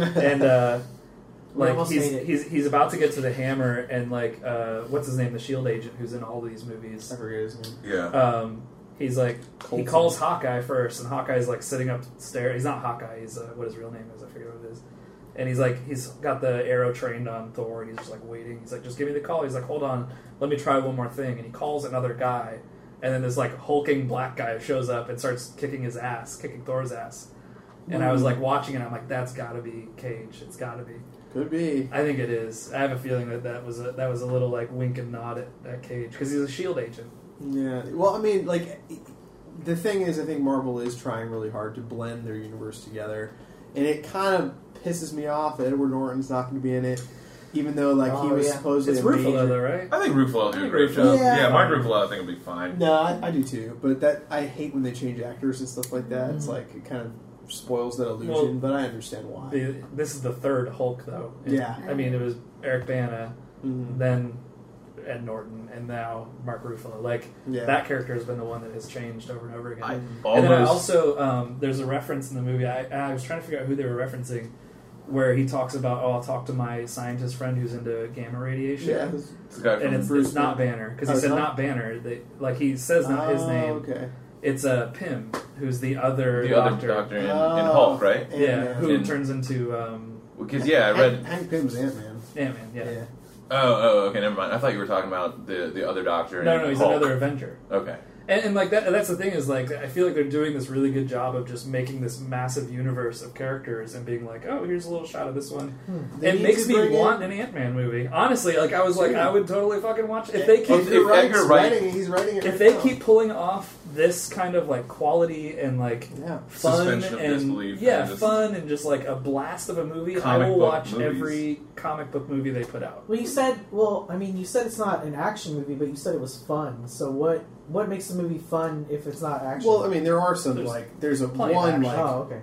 and. Like he's about to get to the hammer, and like what's his name, the Shield agent who's in all these movies. I forget his name. Yeah. He's like he calls Hawkeye first, and Hawkeye's like sitting upstairs. He's not Hawkeye. He's what his real name is. I forget what it is. And he's got the arrow trained on Thor, and he's just like waiting. He's like, just give me the call. He's like, hold on, let me try one more thing. And he calls another guy, and then this like hulking black guy shows up and starts kicking Thor's ass. And I was like watching it. I'm like, that's got to be Cage. It's got to be. Could be. I think it is. I have a feeling that was a little like wink and nod at Cage because he's a Shield agent. Yeah. Well, I mean, like the thing is, I think Marvel is trying really hard to blend their universe together, and it kind of pisses me off that Edward Norton's not going to be in it, even though like he was supposedly it's Ruffalo though, right? I think Ruffalo will do a great job. Yeah, Mark Ruffalo I think will be fine. No, I do too. But I hate when they change actors and stuff like that. Mm-hmm. It's like it kind of spoils that illusion, but I understand why. This is the third Hulk, though. Yeah. I mean, it was Eric Bana, then Ed Norton, and now Mark Ruffalo. Like, that character has been the one that has changed over and over again. And then I also, there's a reference in the movie, I was trying to figure out who they were referencing, where he talks about, I'll talk to my scientist friend who's into gamma radiation. Yeah. And it's not Banner, because he said not Banner. He says not his name. Okay. It's Pym, who's the other doctor in Hulk, right? Yeah, who turns into... Because, I read... Hank Pym's Ant-Man. Ant-Man, yeah. Oh, okay, never mind. I thought you were talking about the other doctor No, he's Hulk. another Avenger. Okay. And like that's the thing is like I feel like they're doing this really good job of just making this massive universe of characters and being like, oh, here's a little shot of this one. It makes me want an Ant-Man movie. Honestly, like I was like, I would totally fucking watch it. If they keep he's writing it. If they keep pulling off this kind of like quality and like fun and fun and just like a blast of a movie, I will watch every comic book movie they put out. Well, you said it's not an action movie, but you said it was fun. So what makes the movie fun if it's not action? Well, I mean, there are some there's a one like. Oh, okay.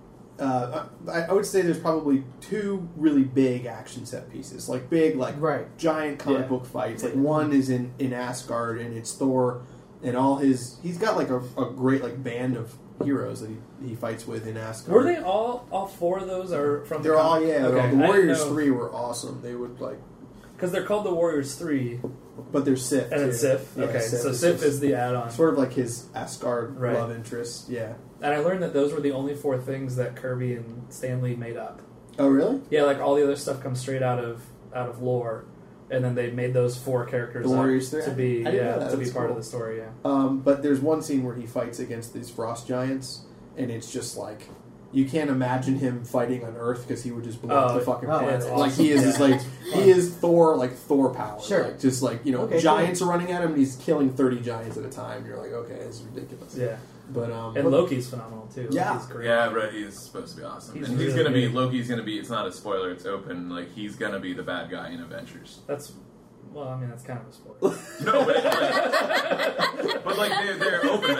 I would say there's probably two really big action set pieces, like big, giant comic book fights. Like one is in Asgard, and it's Thor, and he's got like a great like band of heroes that he fights with in Asgard. Were they all four of those are from? They're all Okay. The Warriors 3 were awesome. They would like because they're called the Warriors 3, but they're Sif. And it's Sif. Yeah, okay, Sif so Sif is the add-on, sort of like his Asgard love interest. Yeah. And I learned that those were the only 4 things that Kirby and Stan Lee made up. Oh, really? Yeah, like all the other stuff comes straight out of lore, and then they made those 4 characters to be part of the story. Yeah. But there's one scene where he fights against these frost giants, and it's just like you can't imagine him fighting on Earth because he would just blow up the fucking planet. Awesome. Like he is he is Thor, like Thor power. Sure. Like, just like giants are running at him, and he's killing 30 giants at a time. You're like, okay, this is ridiculous. Yeah. But and Loki's phenomenal too. Yeah, Loki's great. Yeah, right. He's supposed to be awesome. He's gonna be. Loki's gonna be. It's not a spoiler. It's open. Like he's gonna be the bad guy in Avengers. That's kind of a spoiler. No, but like they're open about it. Like he's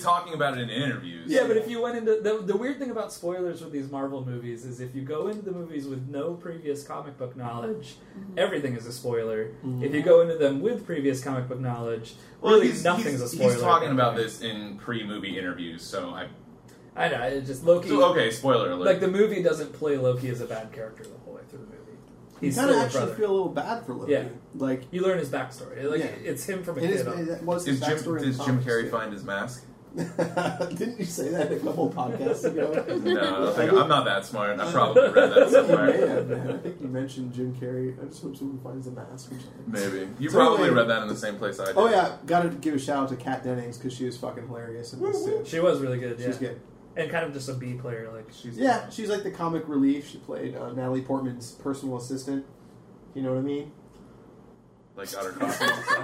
he's talking about it in interviews. Yeah, but if you went into the weird thing about spoilers with these Marvel movies is if you go into the movies with no previous comic book knowledge, everything is a spoiler. If you go into them with previous comic book knowledge, really nothing's a spoiler. He's talking about this in pre-movie interviews, so I know, it's just Loki. So, okay, spoiler alert. Like, the movie doesn't play Loki as a bad character the whole way through the movie. You kind of actually feel a little bad for Loki. Yeah. Like, you learn his backstory. Like, it's him from a kid. What's his backstory? Does Jim Carrey find his mask? Didn't you say that a couple podcasts ago? No, I'm not that smart. I probably read that somewhere. Man, I think you mentioned Jim Carrey. I just hope someone finds a mask or something. Maybe. You probably read that in the same place I did. Oh, yeah. Gotta give a shout out to Kat Dennings because she was fucking hilarious in this, too. She was really good, yeah. She's good. And kind of just a B player. Like she's like the comic relief. She played Natalie Portman's personal assistant. You know what I mean? Like, got her costume and stuff.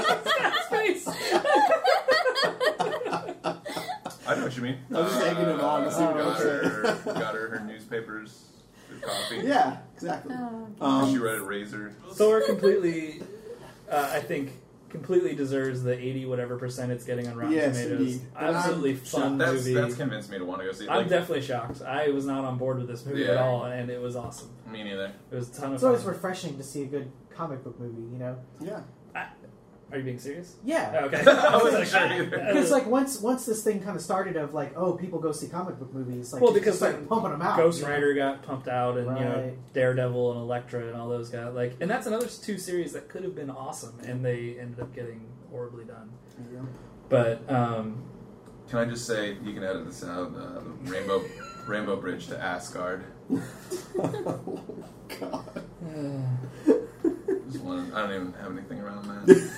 I know what you mean. I was just egging him on to see what got her her newspapers, her coffee. Yeah, exactly. She read a Razor. Thor completely, I think, completely deserves the 80% it's getting on Rotten Tomatoes. Indeed. Absolutely fun movie. That's convinced me to want to go see it. I'm definitely shocked. I was not on board with this movie at all, and it was awesome. Me neither. It was a ton of fun. It's always refreshing to see a good comic book movie, you know? Yeah. Are you being serious? Yeah. Okay. I wasn't sure either. Because like once this thing kind of started of like, oh, people go see comic book movies, like because start pumping them out. Ghost Rider got pumped out, and right. Daredevil and Elektra and all those guys. Like, and that's another 2 series that could have been awesome, and they ended up getting horribly done. Yeah. But can I just say you can edit this out? Rainbow Bridge to Asgard. Oh God. I don't even have anything around that.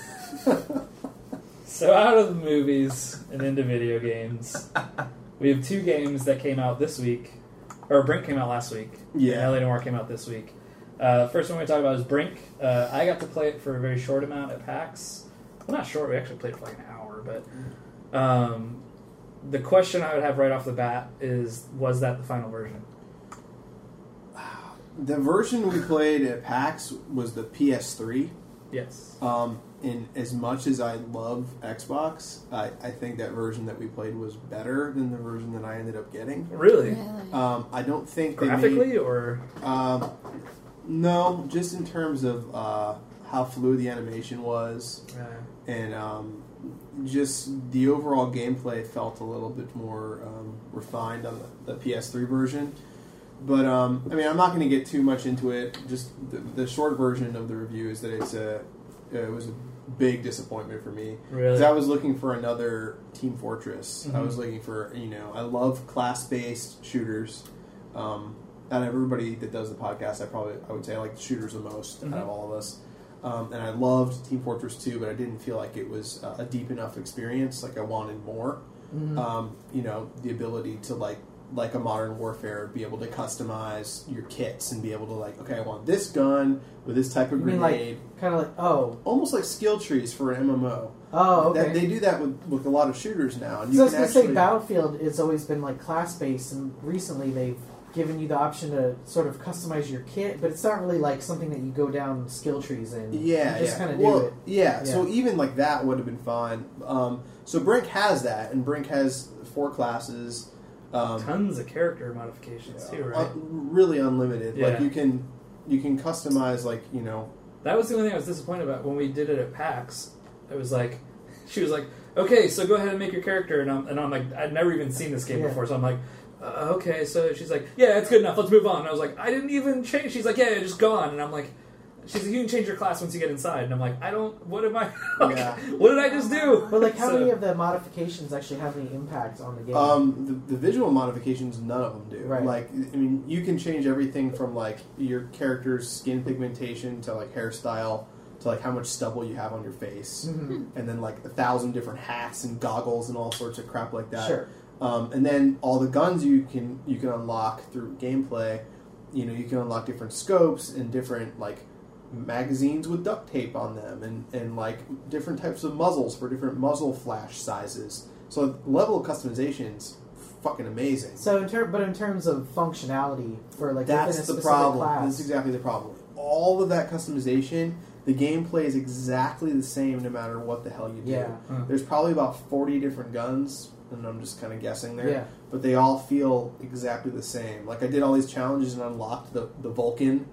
So out of the movies and into video games, we have 2 games that came out this week. Or Brink came out last week. Yeah. And L.A. Noire came out this week. First one we're going to talk about is Brink. I got to play it for a very short amount at PAX. Well, not short. We actually played it for like an hour. But the question I would have right off the bat is, was that the final version? The version we played at PAX was the PS3. Yes. And as much as I love Xbox, I think that version that we played was better than the version that I ended up getting. Really? I don't think graphically or no, just in terms of how fluid the animation was, and just the overall gameplay felt a little bit more refined on the PS3 version. But I mean, I'm not going to get too much into it. Just the short version of the review is that it was a big disappointment for me. Really? Because I was looking for another Team Fortress. Mm-hmm. I was looking for, I love class-based shooters. Out of everybody that does the podcast, I would say I like the shooters the most out of all of us. And I loved Team Fortress 2, but I didn't feel like it was a deep enough experience. Like I wanted more. Mm-hmm. The ability to like a Modern Warfare, be able to customize your kits and be able to okay, I want this gun with this type of grenade. Kind of almost like skill trees for an MMO. Oh, okay. They do that with a lot of shooters now. And so I was going to say, Battlefield has always been class based, and recently they've given you the option to sort of customize your kit, but it's not really something that you go down skill trees in. Yeah, you just kind of do it. Yeah, so even that would have been fine. So Brink has that, and Brink has 4 classes. Tons of character modifications too, right? Really unlimited. Yeah. You can customize That was the only thing I was disappointed about when we did it at PAX. It was she was like, okay, so go ahead and make your character, and I'm like, I'd never even seen this game before, so I'm like, okay. So she's like, yeah, it's good enough. Let's move on. And I was like, I didn't even change. She's like, yeah, just go on. And I'm like, she's like, you can change your class once you get inside. And I'm like, what am I? What did I just do? But how many of the modifications actually have any impact on the game? The visual modifications, none of them do. Right. You can change everything from your character's skin pigmentation to hairstyle to how much stubble you have on your face, and then 1,000 different hats and goggles and all sorts of crap like that. Sure. And then all the guns you can unlock through gameplay. You can unlock different scopes and different magazines with duct tape on them, and different types of muzzles for different muzzle flash sizes. So the level of customization's fucking amazing. So in terms of functionality for that's within a the problem. class. That's exactly the problem. All of that customization the gameplay is exactly the same no matter what the hell you do. Yeah. There's probably about 40 different guns, and I'm just kind of guessing there. Yeah. But they all feel exactly the same. Like I did all these challenges and unlocked the Vulcan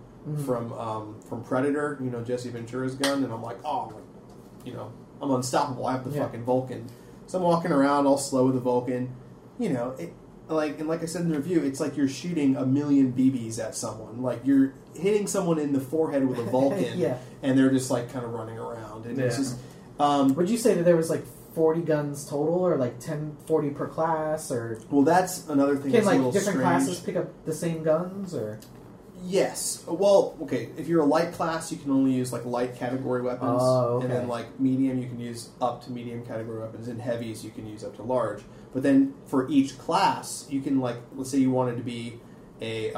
from Predator, you know, Jesse Ventura's gun, and I'm like, oh, you know, I'm unstoppable. I have the fucking Vulcan. So I'm walking around all slow with the Vulcan. You know, like I said in the review, it's like you're shooting a million BBs at someone. Like you're hitting someone in the forehead with a Vulcan, and they're just like kind of running around. And it's just. Would you say that there was like 40 guns total, or like 40 per class, or? Well, that's another thing. Can that's a little different strange. classes pick up the same guns, or? Yes. Well, okay. If you're a light class, you can only use like light category weapons, and then like medium, you can use up to medium category weapons, and heavies you can use up to large. But then for each class, you can like, let's say you wanted to be a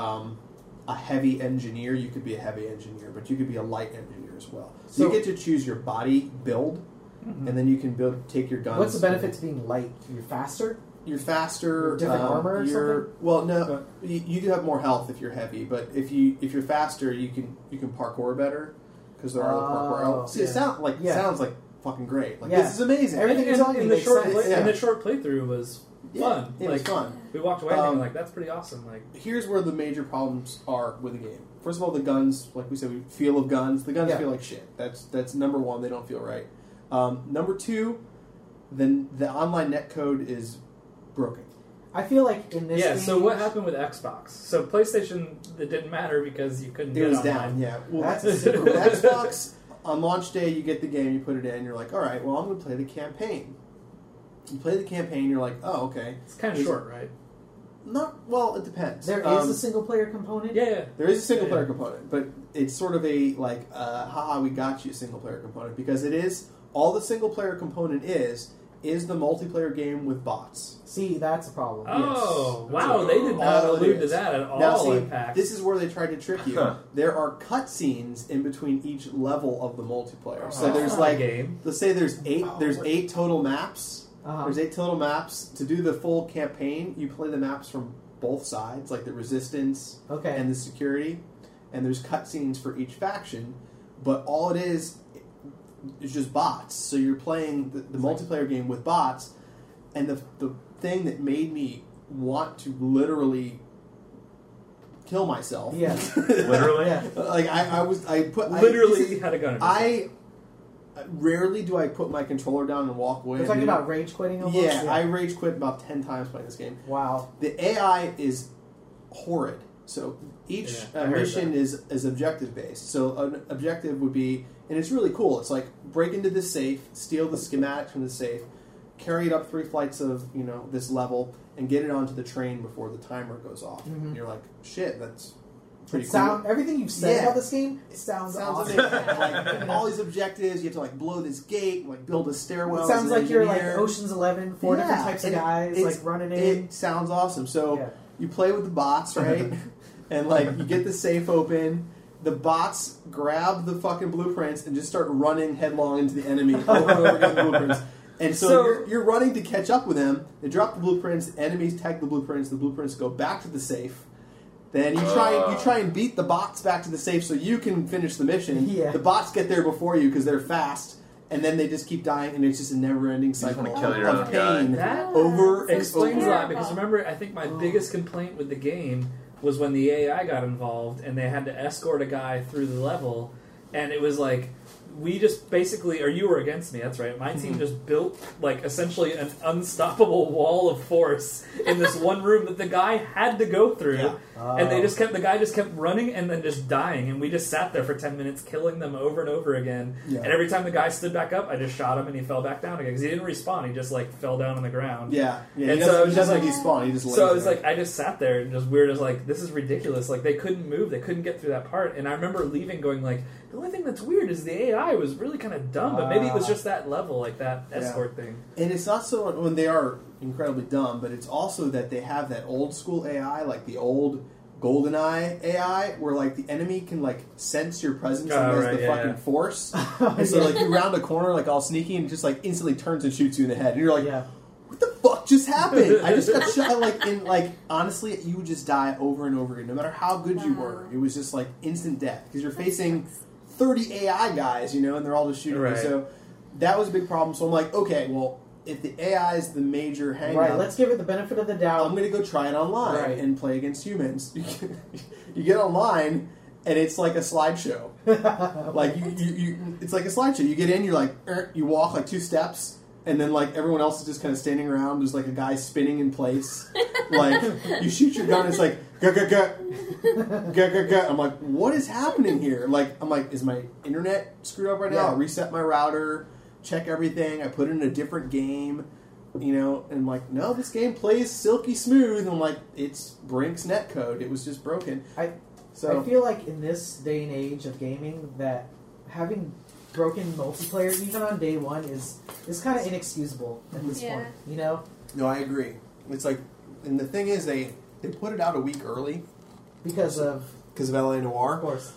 heavy engineer, you could be a heavy engineer, but you could be a light engineer as well. So you get to choose your body build, and then you can take your guns. What's the benefit to being light? You're faster? You're faster. Different armor or something? Well, no, you do have more health if you're heavy, but if you're faster, you can parkour better because there are the parkour elements. See, it sounds like fucking great. Like this is amazing. Everything you're telling me makes sense. And the short playthrough was fun. It was fun. We walked away and like, that's pretty awesome. Like, here's where the major problems are with the game. First of all, the guns, like we said, we feel of guns. The guns feel like shit. That's number one. They don't feel right. Number two, then the online netcode is broken. I feel like in this game... so what happened with Xbox? So PlayStation, it didn't matter because you couldn't get it. It was online. down, yeah. Well, that's super. With Xbox, on launch day, you get the game, you put it in, you're like, all right, well, I'm going to play the campaign. You play the campaign, you're like, oh, okay. It's kind of short, right? Well, it depends. There is a single-player component? Yeah. There is a single-player component, but it's sort of a, like, haha, we got you single-player component, because it is, all the single-player component is the multiplayer game with bots. See, that's a problem. Oh, yes. Wow, they did not allude to that at all. Now, see, Impact. this is where they tried to trick you. There are cutscenes in between each level of the multiplayer. So there's like, let's say there's eight total maps. There's 8 total maps. To do the full campaign, you play the maps from both sides, like the resistance and the security. And there's cutscenes for each faction. But all it is just bots. So you're playing the multiplayer game with bots. And the thing that made me want to literally kill myself. Yeah. Literally? Like literally had a gun. Rarely do I put my controller down and walk away. You're talking about rage quitting almost? Yeah, I rage quit about 10 times playing this game. Wow. The AI is horrid. So each mission is objective based. So an objective would be, and it's really cool. It's like break into this safe, steal the schematics from the safe, carry it up 3 flights of this level, and get it onto the train before the timer goes off. And you're like, shit, that's pretty cool. Everything you've said about this game, it sounds awesome. Amazing. Like, all these objectives, you have to like blow this gate, like build a stairwell. It sounds like you're like Ocean's 11, 4 different types of guys like running in. It sounds awesome. So you play with the bots, right? And like you get the safe open. The bots grab the fucking blueprints and just start running headlong into the enemy over and over again. The blueprints. And so you're running to catch up with them. They drop the blueprints. The enemies tag the blueprints. The blueprints go back to the safe. Then you try and beat the bots back to the safe so you can finish the mission. Yeah. The bots get there before you because they're fast, and then they just keep dying, and it's just a never-ending cycle of pain. That explains a lot, because remember, I think my biggest complaint with the game was when the AI got involved, and they had to escort a guy through the level, and it was like, we just basically, or you were against me, that's right, my team just built like essentially an unstoppable wall of force in this one room that the guy had to go through, and the guy just kept running and then just dying, and we just sat there for 10 minutes killing them over and over again, and every time the guy stood back up, I just shot him and he fell back down again, because he didn't respawn, he just like fell down on the ground. And so he doesn't despawn, he just lays so I was like, I just sat there and we were just like, this is ridiculous, like they couldn't move, they couldn't get through that part, and I remember leaving going like, the only thing that's weird is the AI was really kind of dumb, but maybe it was just that level, like that escort thing. And it's not so when they are incredibly dumb, but it's also that they have that old school AI, like the old GoldenEye AI, where like the enemy can like sense your presence and has the fucking force. And so like you round a corner like all sneaky and just like instantly turns and shoots you in the head, and you're like, what the fuck just happened? I just got shot. Honestly, you would just die over and over again, no matter how good you were. It was just like instant death because you're facing 30 AI guys, and they're all just shooting me. So that was a big problem. So I'm like, okay, well, if the AI is the major hang-up, right, let's give it the benefit of the doubt. I'm going to go try it online and play against humans. You get online, and it's like a slideshow. Like it's like a slideshow. You get in, you're like, you walk like 2 steps, and then like everyone else is just kind of standing around. There's like a guy spinning in place. Like you shoot your gun, it's like go go go, go go go. I'm like, what is happening here? Like I'm like, is my internet screwed up right now? I reset my router, check everything. I put it in a different game, and I'm like, no, this game plays silky smooth. I'm like, it's Brink's netcode. It was just broken. I feel like in this day and age of gaming that having broken multiplayer even on day one is kind of inexcusable at this point. No, I agree. It's like, and the thing is, they put it out a week early because of LA Noire, of course,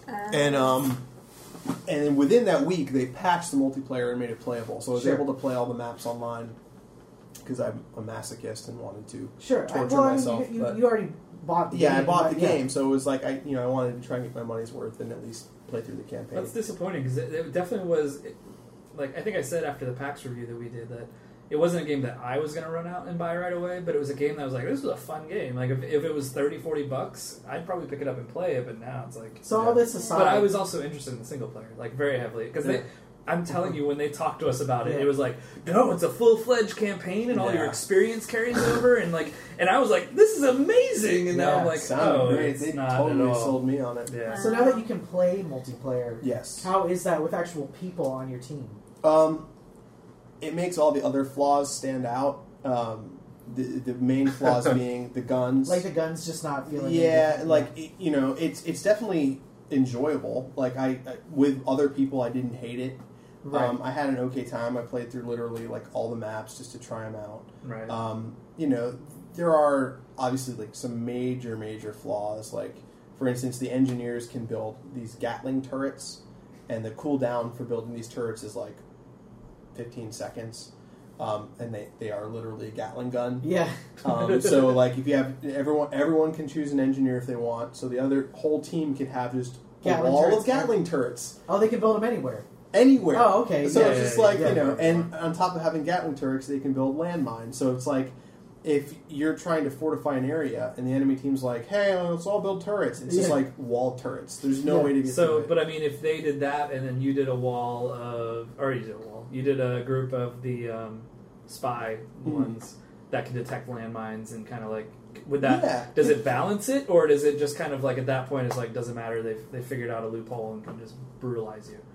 and within that week they patched the multiplayer and made it playable. So I was able to play all the maps online because I'm a masochist and wanted to torture myself. You already bought the game. I bought the game, so it was like I wanted to try and get my money's worth and at least play through the campaign. That's disappointing because it definitely was. Like I think I said after the PAX review that we did that it wasn't a game that I was going to run out and buy right away, but it was a game that I was like, this was a fun game. Like if it was $30-$40, I'd probably pick it up and play it. But now it's like all this aside. But I was also interested in the single player, like very heavily because I'm telling you, when they talked to us about it, it was like, no, it's a full-fledged campaign, and all your experience carries over, and I was like, this is amazing, and now I'm like, great. It's they not totally at all. sold me on it. Yeah. So now that you can play multiplayer, yes, how is that with actual people on your team? It makes all the other flaws stand out. The main flaws being the guns, like the guns just not feeling. It's definitely enjoyable. Like I with other people, I didn't hate it. Right. I had an okay time. I played through literally like all the maps just to try them out. Right. There are obviously like some major flaws. Like for instance, the engineers can build these Gatling turrets, and the cooldown for building these turrets is like 15 seconds. And they are literally a Gatling gun. Yeah. So like if you have everyone can choose an engineer if they want. So the whole team can have just of Gatling turrets. Oh, they can build them anywhere. Anywhere. Oh, okay. So it's just and on top of having Gatling turrets, they can build landmines. So it's like if you're trying to fortify an area and the enemy team's like, hey, let's all build turrets. It's just like wall turrets. There's no way to get through it. But I mean, if they did that and then you did a wall of, or you did a wall, you did a group of the spy ones that can detect landmines and kind of like, would that, does it balance it, or does it just kind of like at that point it's like, doesn't matter, they figured out a loophole and can just brutalize you?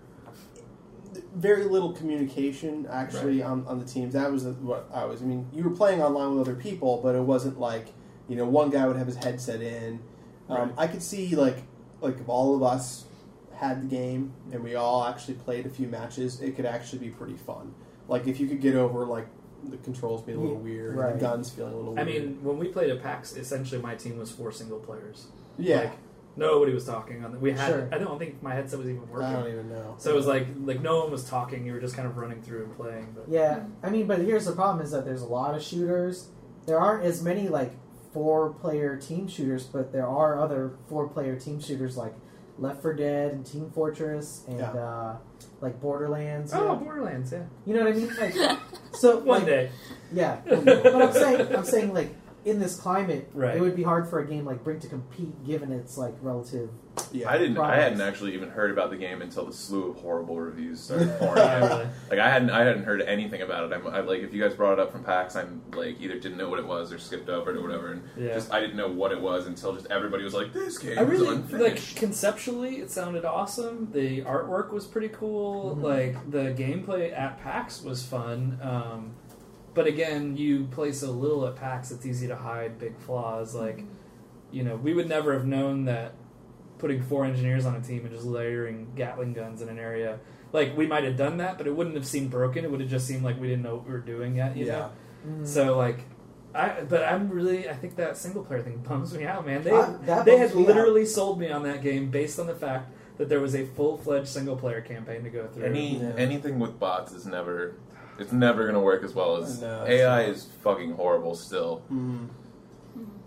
Very little communication actually on the teams. That was what I was. I mean, you were playing online with other people, but it wasn't like one guy would have his headset in. I could see like if all of us had the game and we all actually played a few matches, it could actually be pretty fun. Like if you could get over like the controls being a little weird, and the guns feeling a little weird. I mean, when we played at PAX, essentially my team was 4 single players. Yeah. Like, nobody was talking on the. We had. I don't think my headset was even working. I don't even know. So it was like no one was talking. You were just kind of running through and playing. But. Yeah, I mean, but here's the problem: is that there's a lot of shooters. There aren't as many like 4-player team shooters, but there are other 4-player team shooters like Left 4 Dead and Team Fortress and like Borderlands. Borderlands, yeah. You know what I mean? Like, so one day. Yeah, but I'm saying like. In this climate, it would be hard for a game like Brink to compete, given its like relative. Yeah, I hadn't actually even heard about the game until the slew of horrible reviews started pouring in. Like I hadn't heard anything about it. I'm like, if you guys brought it up from PAX, I'm like either didn't know what it was or skipped over it or whatever, and just I didn't know what it was until just everybody was like, this game is unfinished. Like conceptually, it sounded awesome. The artwork was pretty cool. Like the gameplay at PAX was fun. But again, you play so little at PAX, it's easy to hide big flaws. Like, we would never have known that putting 4 engineers on a team and just layering Gatling guns in an area. Like, we might have done that, but it wouldn't have seemed broken. It would have just seemed like we didn't know what we were doing yet, you know? So, like, I think that single-player thing bums me out, man. They had literally sold me on that game based on the fact that there was a full-fledged single-player campaign to go through. Anything with bots is never... It's never going to work as well as AI is fucking horrible still.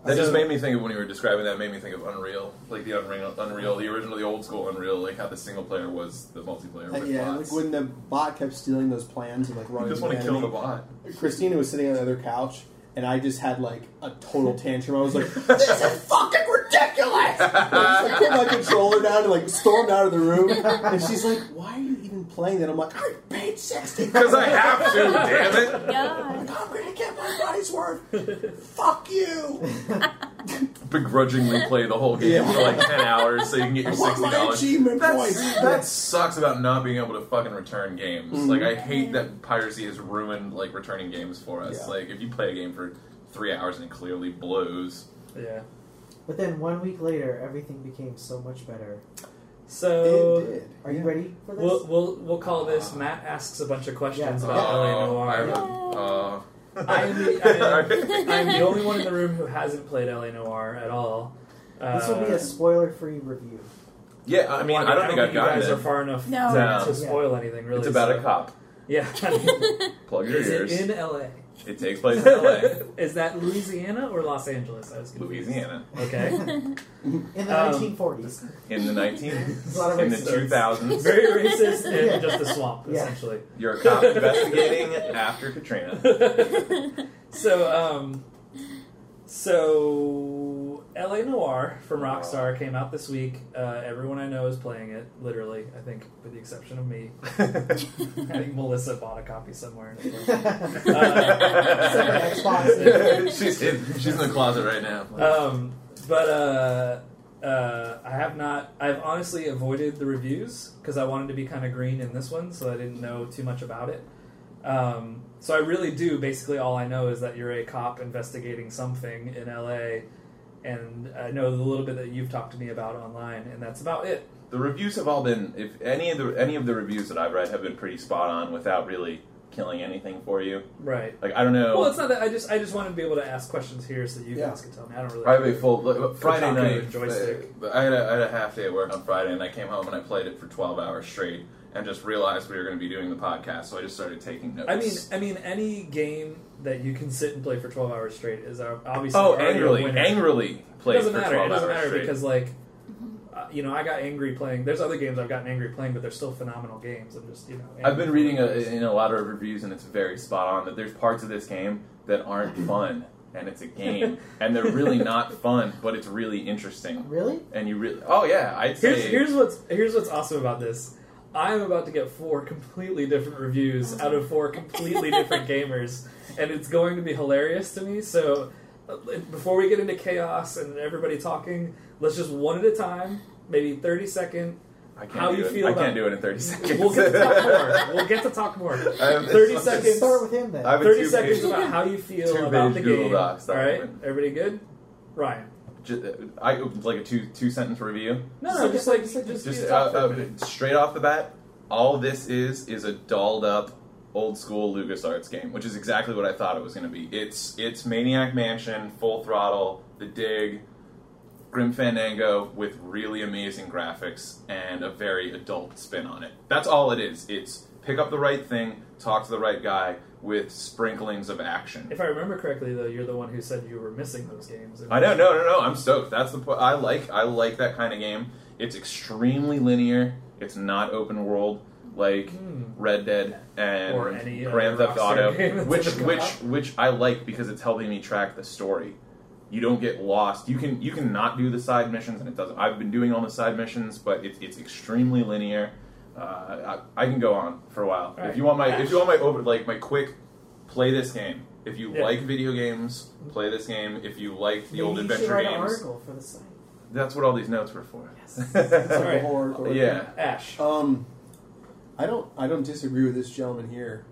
That just made me think of when you were describing that. Made me think of Unreal, like the Unreal, the original, the old school Unreal, like how the single player was the multiplayer. With bots. Like when the bot kept stealing those plans and like running. You just want to kill the bot. Christina was sitting on the other couch, and I just had like a total tantrum. I was like, "This is fucking ridiculous!" I just, like, put my controller down and like stormed out of the room. And she's like, "Why are you even playing that?" I'm like, "I paid $60 because I have to. Damn it! God. I'm gonna get my money's worth. Fuck you." Begrudgingly play the whole game for like 10 hours so you can get your I want my $60. achievement points. That sucks about not being able to fucking return games. Like, I hate that piracy has ruined like returning games for us. Yeah. Like, if you play a game for 3 hours and it clearly blows. Yeah. But then 1 week later, everything became so much better. So It did. Are you ready for this? we'll call this Matt asks a bunch of questions Yeah. about LA Noire. I I'm the only one in the room who hasn't played LA Noire at all. This will be a spoiler-free review. yeah, I mean, I don't think I've you gotten guys it. are far enough No. to spoil anything, really. It's about so. a cop. Yeah. Plug your Is ears. it in LA? It takes place in LA. Is that Louisiana or Los Angeles? I was confused. Louisiana. Okay. In the 1940s. In the A lot of in the racist. 2000s. Very racist and Yeah. just a swamp, Yeah. essentially. You're a cop investigating after Katrina. So LA Noire from Rockstar came out this week. Everyone I know is playing it, literally, I think, with the exception of me. I think Melissa bought a copy somewhere. Xbox. she's in the closet right now. I've honestly avoided the reviews because I wanted to be kind of green in this one, so I didn't know too much about it. So I really do. Basically, all I know is that you're a cop investigating something in LA, and I know the little bit that you've talked to me about online, and that's about it. The reviews have all been, if any of the reviews that I've read have been pretty spot on without really killing anything for you. Right. Like, I don't know. Well, it's not that. I just wanted to be able to ask questions here so you guys can tell me. I don't really. I have a full Friday Kotaku night. and joystick. I had a half day at work on Friday, and I came home and I played it for 12 hours straight, and just realized we were going to be doing the podcast, so I just started taking notes. I mean, any game that you can sit and play for 12 hours straight is obviously angrily played It doesn't for matter. 12 It doesn't hours matter straight. because I got angry playing. There's other games I've gotten angry playing, but they're still phenomenal games. I'm just I've been reading in a lot of reviews, and it's very spot on that there's parts of this game that aren't fun, and it's a game, and they're really not fun, but it's really interesting. Really? And you really, I'd say here's what's awesome about this. I'm about to get 4 completely different reviews out of 4 completely different gamers, and it's going to be hilarious to me. So before we get into chaos and everybody talking, let's just one at a time, maybe 30-second. I can't How do you it. feel I about can't do it in 30 seconds. We'll get to talk more. 30 seconds. Start with him then. I have a 30 two-page- seconds about how you feel about the Google game. Docs All right, document. everybody good? Ryan. Like a two sentence review. No, just be a talk for a minute. Straight off the bat, all this is a dolled up old school LucasArts game, which is exactly what I thought it was going to be. It's Maniac Mansion, Full Throttle, The Dig, Grim Fandango with really amazing graphics and a very adult spin on it. That's all it is. It's pick up the right thing, talk to the right guy with sprinklings of action. If I remember correctly, though, you're the one who said you were missing those games. I know, no. I'm stoked. That's the point. I like that kind of game. It's extremely linear. It's not open world like Red Dead and Or any Grand other Theft Rockstar Auto, game that's ever come out. which I like because it's helping me track the story. You don't get lost. You can not do the side missions, and it doesn't. I've been doing all the side missions, but it's extremely linear. I can go on for a while. Right. If you want my quick play this game. If you like video games, play this game. If you like the old You should adventure write an games, article for the site. that's what all these notes were for. Yes. Sorry. Yeah. Ash. I don't disagree with this gentleman here.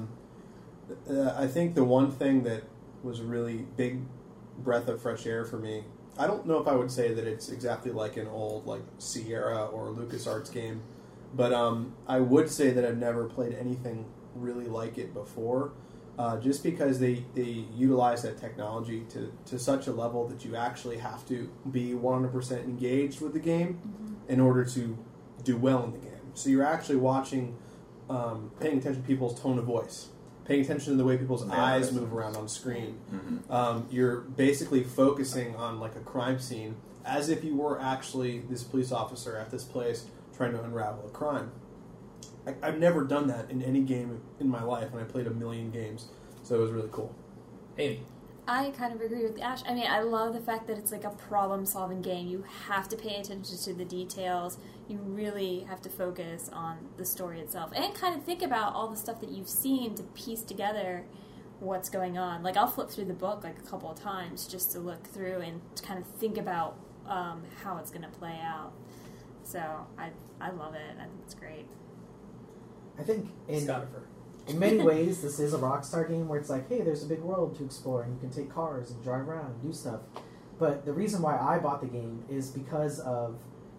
I think the one thing that was a really big breath of fresh air for me, I don't know if I would say that it's exactly like an old like Sierra or LucasArts game, but I would say that I've never played anything really like it before, just because they utilize that technology to such a level that you actually have to be 100% engaged with the game in order to do well in the game. So you're actually watching, paying attention to people's tone of voice. paying attention to the way people's eyes move around on screen. You're basically focusing on like a crime scene as if you were actually this police officer at this place trying to unravel a crime. I've never done that in any game in my life, and I played a million games, so it was really cool. Amy. I kind of agree with Ash. I mean, I love the fact that it's like a problem-solving game. You have to pay attention to the details. You really have to focus on the story itself and kind of think about all the stuff that you've seen to piece together what's going on. Like, I'll flip through the book like a couple of times just to look through and to kind of think about how it's going to play out. So I love it. I think it's great. I think in many ways this is a Rockstar game where it's like, hey, there's a big world to explore and you can take cars and drive around and do stuff. But the reason why I bought the game is because of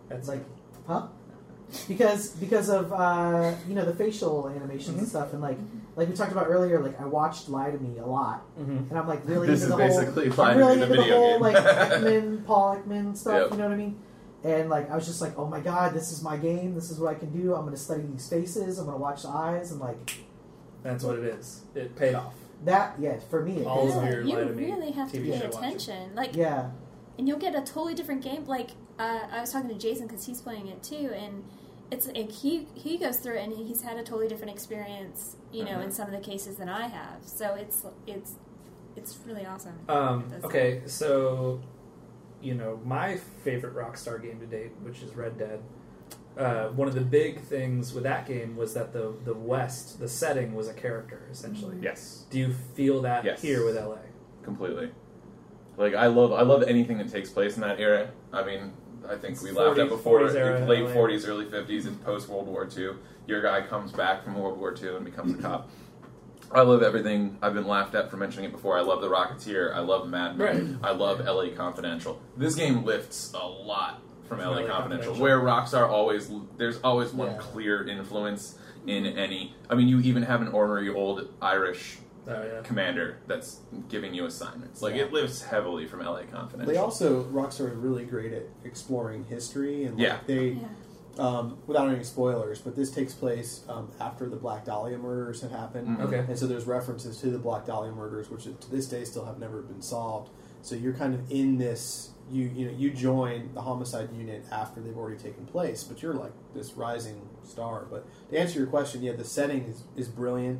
because of the facial animations and stuff, and like we talked about earlier, like I watched Lie to Me a lot, and I'm like really into the whole like Paul Ekman stuff. Yep. You know what I mean? And like I was just like, oh my god, this is my game. This is what I can do. I'm going to study these faces. I'm going to watch the eyes, and like that's what it is. It paid off. For me, it all paid of off. your You Lie to Me really have to TV pay show attention. watching. Like, and you'll get a totally different game. Like, I was talking to Jason because he's playing it too, and it's like he goes through it and he's had a totally different experience, in some of the cases than I have. So it's really awesome. Okay, so my favorite Rockstar game to date, which is Red Dead. One of the big things with that game was that the West, the setting was a character essentially. Yes. Do you feel that here with LA? Completely. Like I love anything that takes place in that era. I mean, I think we laughed at before, late 40s, early 50s, and post World War II. Your guy comes back from World War II and becomes a cop. I love everything. I've been laughed at for mentioning it before. I love The Rocketeer. I love Mad Men. Right. I love LA Confidential. This game lifts a lot from LA Confidential, where Rockstar there's always one clear influence in any. I mean, you even have an ornery old Irish commander that's giving you assignments. Like, it lifts heavily from LA Confidential. Rockstar is really great at exploring history, and without any spoilers, but this takes place after the Black Dahlia murders had happened. Okay. And so there's references to the Black Dahlia murders, which to this day still have never been solved. So you're kind of in this, you join the homicide unit after they've already taken place, but you're like this rising star. But to answer your question, the setting is brilliant.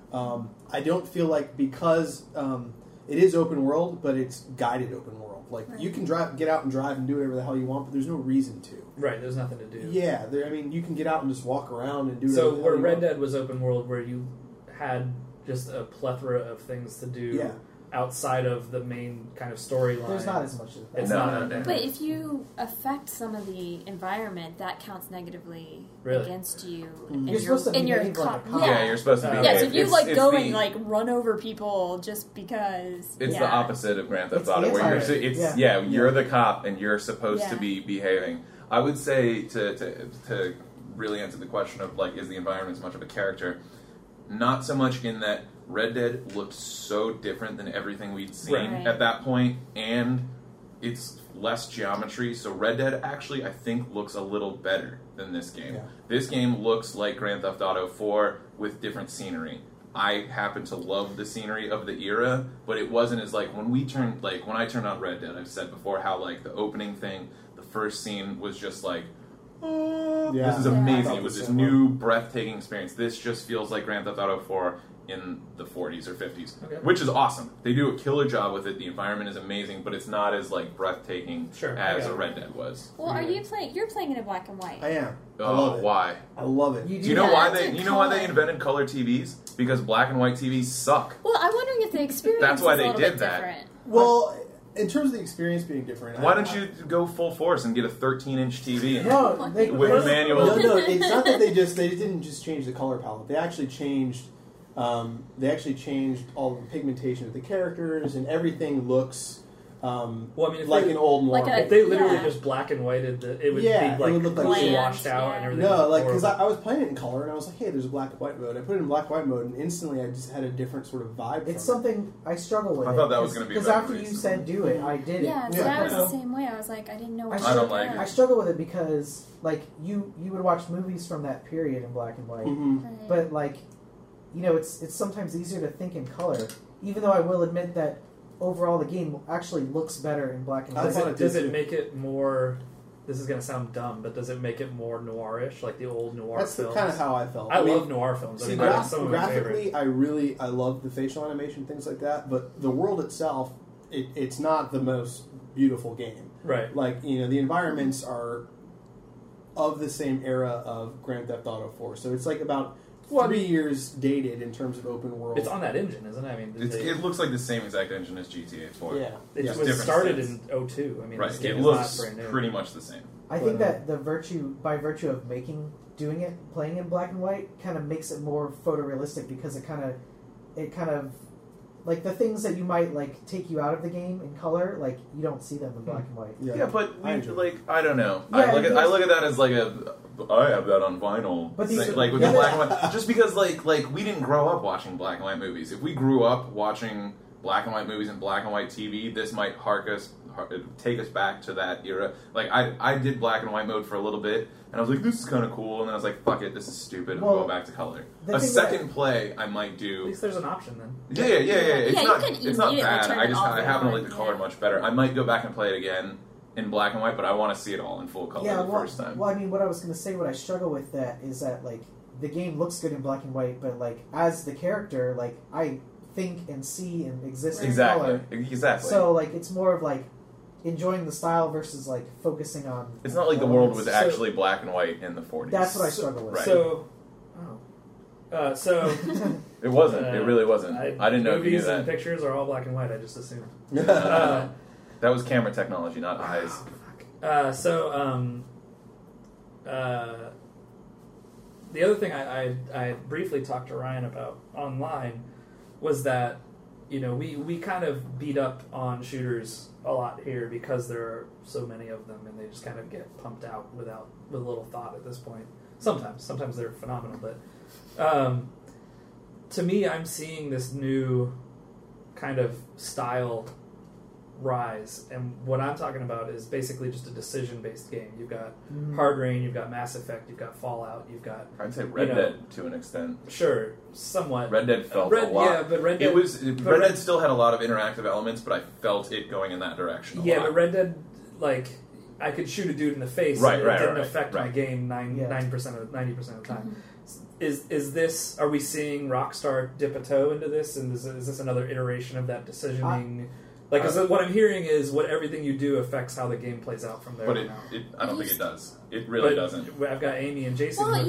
I don't feel like, because it is open world, but it's guided open world. Like, you can get out and drive and do whatever the hell you want, but there's no reason to. Right, there's nothing to do. Yeah, you can get out and just walk around and do whatever So the hell where you Red want. Dead was open world, where you had just a plethora of things to do outside of the main kind of storyline. There's not as much of that. It's not. But if you affect some of the environment, that counts negatively against you. You're supposed to behave like a cop. Yeah, you're supposed to behave. Yeah, so if you go and like run over people just because it's the opposite of Grand Theft Auto, where you're the cop and you're supposed to be behaving. I would say to really answer the question of like, is the environment as much of a character? Not so much in that Red Dead looked so different than everything we'd seen at that point, and it's less geometry. So Red Dead actually, I think, looks a little better than this game. Yeah. This game looks like Grand Theft Auto 4 with different scenery. I happen to love the scenery of the era, but it wasn't as like when I turned on Red Dead, I've said before how like the opening thing, the first scene was just like, this is amazing. It was this new, breathtaking experience. This just feels like Grand Theft Auto 4 in the 40s or 50s, which is awesome. They do a killer job with it. The environment is amazing, but it's not as like breathtaking as a Red Dead was. Well, are you playing? You're playing it in black and white. I am. I love it. Why? I love it. Do you know why they? You know why they invented color TVs? Because black and white TVs suck. Well, I'm wondering if the experience. That's why is a they little did bit that. Different. Well, in terms of the experience being different, why don't you go full force and get a 13-inch TV with manual? No, it's not that they didn't just change the color palette. They actually changed. All the pigmentation of the characters, and everything looks like an old noir. If they literally just black and whited, it would be like completely washed out and everything. No, like because I was playing it in color, and I was like, "Hey, there's a black and white mode." I put it in black and white mode, and instantly I just had a different sort of vibe. It's something I struggle with. I thought that was going to be because after you said do it, I did it. Yeah, so I was the same way. I was like, I didn't know. I don't like it. I struggle with it because like you would watch movies from that period in black and white, but like it's sometimes easier to think in color, even though I will admit that overall the game actually looks better in black and white. Does it make it more... This is going to sound dumb, but does it make it more noirish, like the old noir films? That's kind of how I felt. I love noir films. See, some graphically, I love the facial animation, things like that, but the world itself, it's not the most beautiful game. Right. Like, the environments are of the same era of Grand Theft Auto 4, so it's like about 3 years dated in terms of open world. It's on that engine, isn't it? I mean, it looks like the same exact engine as GTA 4. Yeah. It was started in 2002. I mean, right. This game it is looks not brand new. pretty much the same. I think that by virtue of playing in black and white, kind of makes it more photorealistic because it kind of like the things that you might like take you out of the game in color, like you don't see them in black and white. Yeah, but I don't know. Yeah, I look at that as like I have that on vinyl. But with the black and white, just because like we didn't grow up watching black and white movies. If we grew up watching black and white movies and black and white TV, this might take us back to that era. Like I did black and white mode for a little bit, and I was like, this is kind of cool, and then I was like, fuck it, this is stupid. I'm going back to color. A second play I might do. At least there's an option then. Yeah. It's not bad. I happen to like the color yeah. much better. I might go back and play it again in black and white, but I want to see it all in full color the first time. Well, I mean, what I was going to say, what I struggle with that is that like the game looks good in black and white, but like as the character, like I think and see and exist in color. Exactly. So like it's more of like enjoying the style versus like focusing on. It's not like the world was actually black and white in the 40s. That's what I struggle with. Right. So it wasn't. It really wasn't. I didn't know if you knew movies that. and pictures are all black and white. I just assumed. That was camera technology, not eyes. The other thing I briefly talked to Ryan about online was that we kind of beat up on shooters a lot here because there are so many of them and they just kind of get pumped out with little thought at this point. Sometimes they're phenomenal, but to me, I'm seeing this new kind of style rise, and what I'm talking about is basically just a decision-based game. You've got Hard Rain, you've got Mass Effect, you've got Fallout, you've got... I'd say Red Dead to an extent. Sure, somewhat. Red Dead felt a lot. Yeah, but Red Dead... Red Dead still had a lot of interactive elements, but I felt it going in that direction a lot. But Red Dead, like, I could shoot a dude in the face and it didn't affect my game 90% of the time. Is this... Are we seeing Rockstar dip a toe into this, and is this another iteration of that decisioning... what I'm hearing is what everything you do affects how the game plays out from there. But I don't think it does. It really doesn't. I've got Amy and Jason. I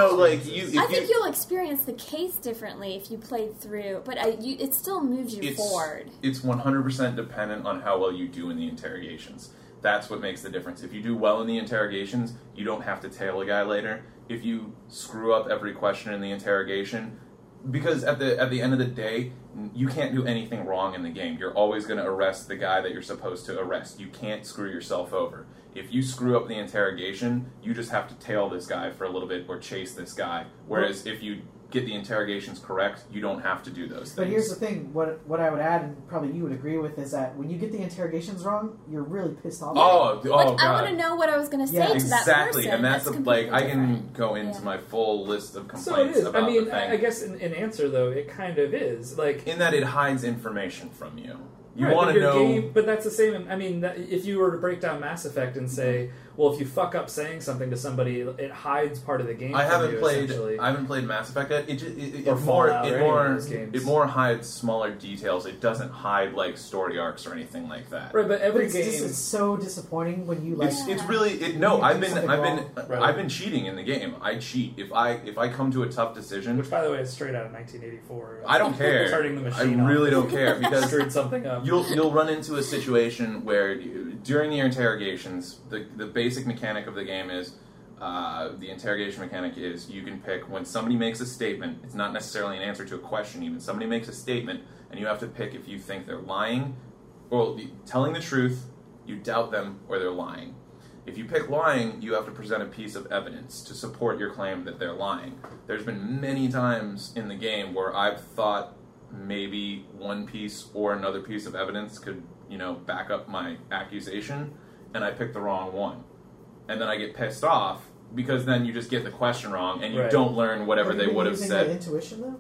think you'll experience the case differently if you played through, but it still moves you forward. It's 100% dependent on how well you do in the interrogations. That's what makes the difference. If you do well in the interrogations, you don't have to tail a guy later. If you screw up every question in the interrogation, because at the end of the day, you can't do anything wrong in the game. You're always going to arrest the guy that you're supposed to arrest. You can't screw yourself over. If you screw up the interrogation, you just have to tail this guy for a little bit or chase this guy. Whereas if you get the interrogations correct, you don't have to do those things. But here's the thing, what I would add, and probably you would agree with, is that when you get the interrogations wrong, you're really pissed off. God. I want to know what I was going to say to that person. Exactly, and that's I can different. go into my full list of complaints so it is. about the thing. I guess in answer, though, it kind of is. In that it hides information from you. You right, want to know... Game, but that's the same... I mean, if you were to break down Mass Effect and say, well, if you fuck up saying something to somebody, it hides part of the game. I haven't played Mass Effect yet. It more hides smaller details. It doesn't hide like story arcs or anything like that. Right, but every game is so disappointing when you like. It's really no. I've been cheating in the game. I cheat if I come to a tough decision. Which, by the way, is straight out of 1984. I don't care. Turning the machine I really don't care because screwed something up. You'll run into a situation where during the interrogations, the basic mechanic of the game is the interrogation mechanic is you can pick when somebody makes a statement. It's not necessarily an answer to a question. Even somebody makes a statement, and you have to pick if you think they're lying or telling the truth, you doubt them, or they're lying. If you pick lying, you have to present a piece of evidence to support your claim that they're lying. There's been many times in the game where I've thought maybe one piece or another piece of evidence could, back up my accusation, and I picked the wrong one. And then I get pissed off, because then you just get the question wrong, and you don't learn whatever they would have said. Intuition, though?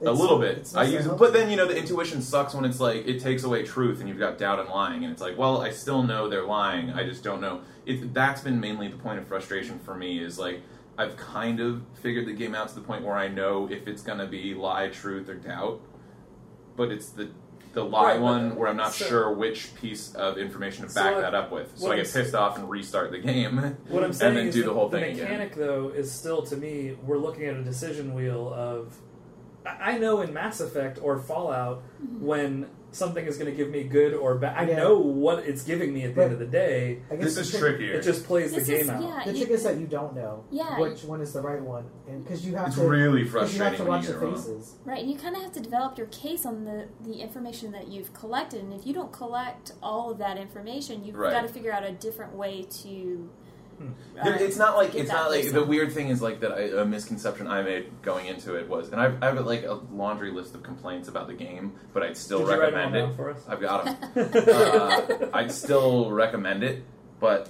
A little bit. It's I use it, but then the intuition sucks when it's like it takes away truth and you've got doubt and lying, and it's like, well, I still know they're lying. I just don't know. That's been mainly the point of frustration for me. Is like I've kind of figured the game out to the point where I know if it's gonna be lie, truth, or doubt, but it's the lie one where I'm not sure which piece of information to back that up with. So I get pissed off and restart the game. What I'm saying and then is do the whole thing again. The mechanic, though, is still, to me, we're looking at a decision wheel of... I know in Mass Effect or Fallout when something is going to give me good or bad. I know what it's giving me at the end of the day. This is trickier. It just plays the game out. Yeah, the trick is that you don't know which one is the right one, and because you have to. Really frustrating. You have to watch the faces. Right, and you kind of have to develop your case on the information that you've collected, and if you don't collect all of that information, you've got to figure out a different way to. It's not like the weird thing is like that. A misconception I made going into it was, and I have like a laundry list of complaints about the game, but I'd still recommend it. For us? I've got them. I'd still recommend it, but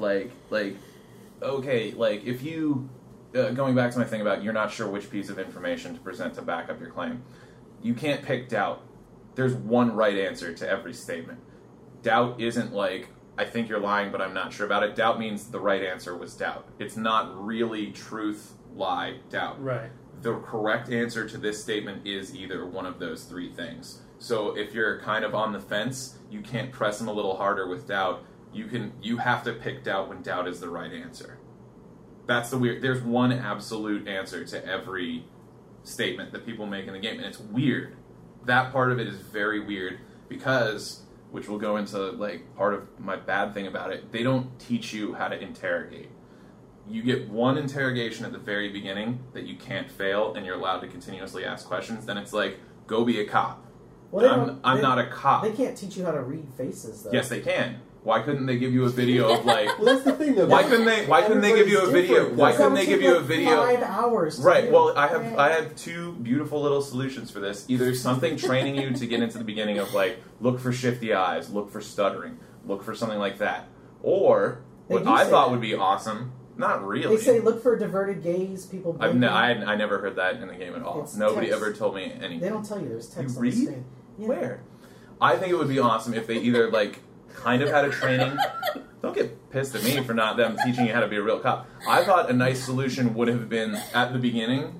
okay, like if you going back to my thing about you're not sure which piece of information to present to back up your claim, you can't pick doubt. There's one right answer to every statement. Doubt isn't like, I think you're lying, but I'm not sure about it. Doubt means the right answer was doubt. It's not really truth, lie, doubt. Right. The correct answer to this statement is either one of those three things. So if you're kind of on the fence, you can't press them a little harder with doubt. You have to pick doubt when doubt is the right answer. That's the weird... There's one absolute answer to every statement that people make in the game, and it's weird. That part of it is very weird because... which will go into, like, part of my bad thing about it, they don't teach you how to interrogate. You get one interrogation at the very beginning that you can't fail, and you're allowed to continuously ask questions, then it's like, go be a cop. Well, I'm not a cop. They can't teach you how to read faces, though. Yes, they can. Why couldn't they give you a video of, like... Well, that's the thing, though. Why couldn't they give you a video? Why couldn't they give you a video? 5 hours. Right. Well, I have two beautiful little solutions for this. Either something training you to get into the beginning of like look for shifty eyes, look for stuttering, look for something like that, or what I thought would be awesome. Not really. They say look for diverted gaze. People. I never heard that in the game at all. Nobody ever told me anything. They don't tell you. There's text on the screen. Yeah. Where? I think it would be awesome if they either like kind of had a training. Don't get pissed at me for not them teaching you how to be a real cop. I thought a nice solution would have been at the beginning,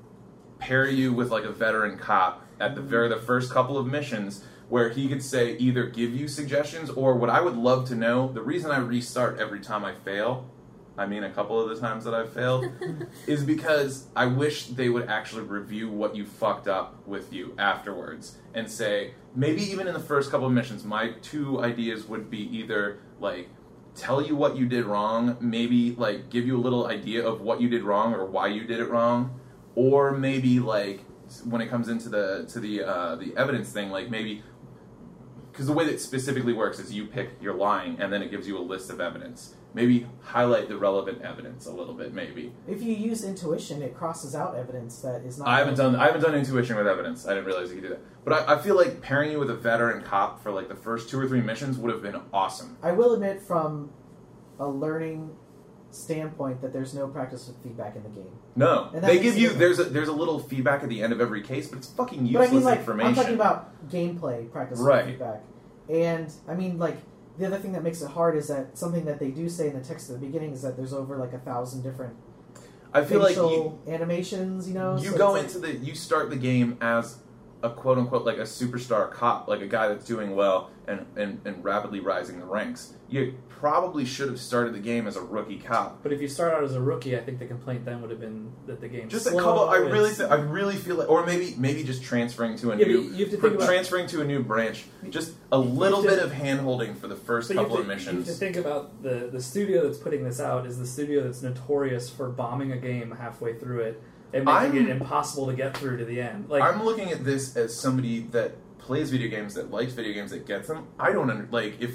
pair you with like a veteran cop at the first couple of missions where he could say either give you suggestions or what I would love to know, the reason I restart every time I fail, I mean a couple of the times that I've failed, is because I wish they would actually review what you fucked up with you afterwards and say, maybe even in the first couple of missions, my two ideas would be either like tell you what you did wrong, maybe like give you a little idea of what you did wrong or why you did it wrong, or maybe like when it comes into the evidence thing, like maybe because the way that specifically works is you pick you're lying and then it gives you a list of evidence. Maybe highlight the relevant evidence a little bit. Maybe if you use intuition, it crosses out evidence that is not. I haven't done intuition with evidence. I didn't realize you could do that. But I feel like pairing you with a veteran cop for like the first 2 or 3 missions would have been awesome. I will admit, from a learning standpoint, that there's no practice with feedback in the game. No, they give you there's a little feedback at the end of every case, but it's fucking useless information. I'm talking about gameplay practice with feedback, and I mean like. The other thing that makes it hard is that something that they do say in the text at the beginning is that there's over like 1,000 different facial animations, you know? You go into you start the game as a quote-unquote like a superstar cop, like a guy that's doing well and rapidly rising the ranks. You probably should have started the game as a rookie cop. But if you start out as a rookie, I think the complaint then would have been that the game's just slow. A couple. I really feel like, or maybe just transferring to a transferring to a new branch. Just a little bit of hand-holding for the first couple of missions. You have to think about the studio that's putting this out is the studio that's notorious for bombing a game halfway through it and making it impossible to get through to the end. Like, I'm looking at this as somebody that plays video games, that likes video games, that gets them. I don't like if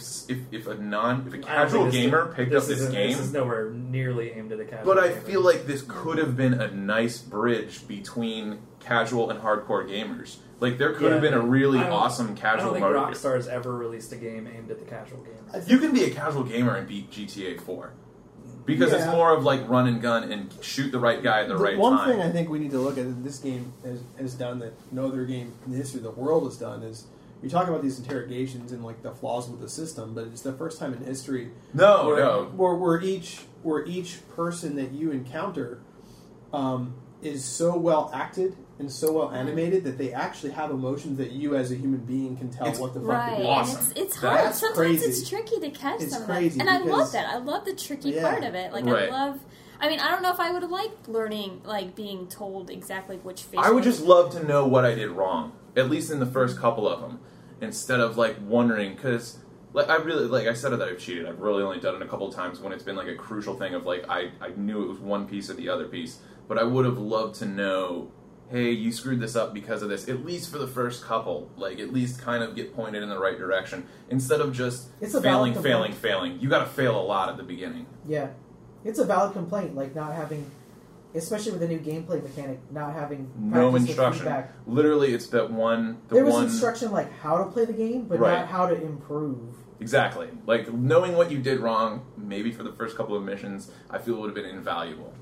a casual gamer picked up this game. This is nowhere nearly aimed at a casual. But I feel like this could have been a nice bridge between casual and hardcore gamers. Like there could have been a really awesome casual mode. I don't think Rockstar has ever released a game aimed at the casual gamer. You can be a casual gamer and beat GTA 4. Because it's more of like run and gun and shoot the right guy at the right time. One thing I think we need to look at that this game has done that no other game in the history of the world has done is you talk about these interrogations and like the flaws with the system, but it's the first time in history where each person that you encounter is so well acted and so well animated that they actually have emotions that you as a human being can tell what the fuck they're doing. Awesome. And it's hard. That's Sometimes crazy. it's tricky to catch It's some of crazy that. And I love because- that. I love the tricky part of it. Like Right. I mean, I don't know if I would have liked learning, like being told exactly which face. I would just love to know what I did wrong, at least in the first couple of them, instead of like wondering, because like I really, like I said that I've cheated. I've really only done it a couple of times when it's been like a crucial thing of like I knew it was one piece or the other piece, but I would have loved to know, hey, you screwed this up because of this, at least for the first couple, like at least kind of get pointed in the right direction, instead of just It's a valid failing. You gotta fail a lot at the beginning. Yeah. It's a valid complaint, like not having, especially with the new gameplay mechanic, not having No practice with instruction. feedback. Literally, it's that one. There was instruction like how to play the game, but Right. not how to improve. Exactly. Like, knowing what you did wrong, maybe for the first couple of missions, I feel would have been invaluable.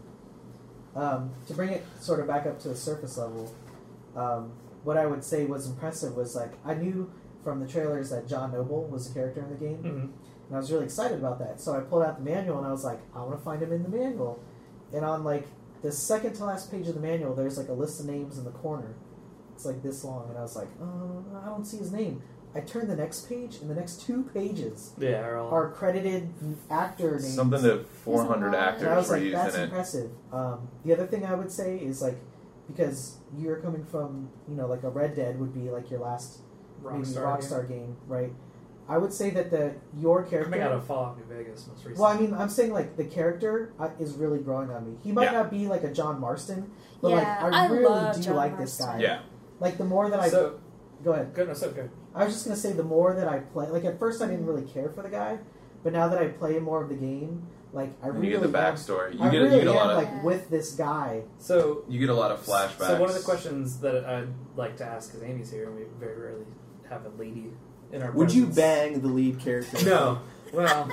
To bring it sort of back up to the surface level, what I would say was impressive was like I knew from the trailers that John Noble was a character in the game, and I was really excited about that. So I pulled out the manual and I was like, I want to find him in the manual. And on like the second to last page of the manual, there's like a list of names in the corner. It's like this long, and I was like, I don't see his name. I turned the next page, and the next 2 pages are credited actor names. Something to 400 actors And I was were like, used that's in it. impressive. The other thing I would say is like, because you're coming from, like a Red Dead would be like your last Rockstar game, right? I would say that your character coming out of Fallout New Vegas most recently. Well, I mean, I'm saying like the character is really growing on me. He might not be like a John Marston, but like I really love do John like Marston. this guy. Yeah. Like the more that go ahead. Goodness, okay. I was just gonna say the more that I play, like at first I didn't really care for the guy, but now that I play more of the game, like I And really you get the backstory. I You really get a lot am of like with this guy. So you get a lot of flashbacks. So one of the questions that I'd like to ask, because Amy's here, and we very rarely have a lady in our Would you presence. bang the lead character? No. Well,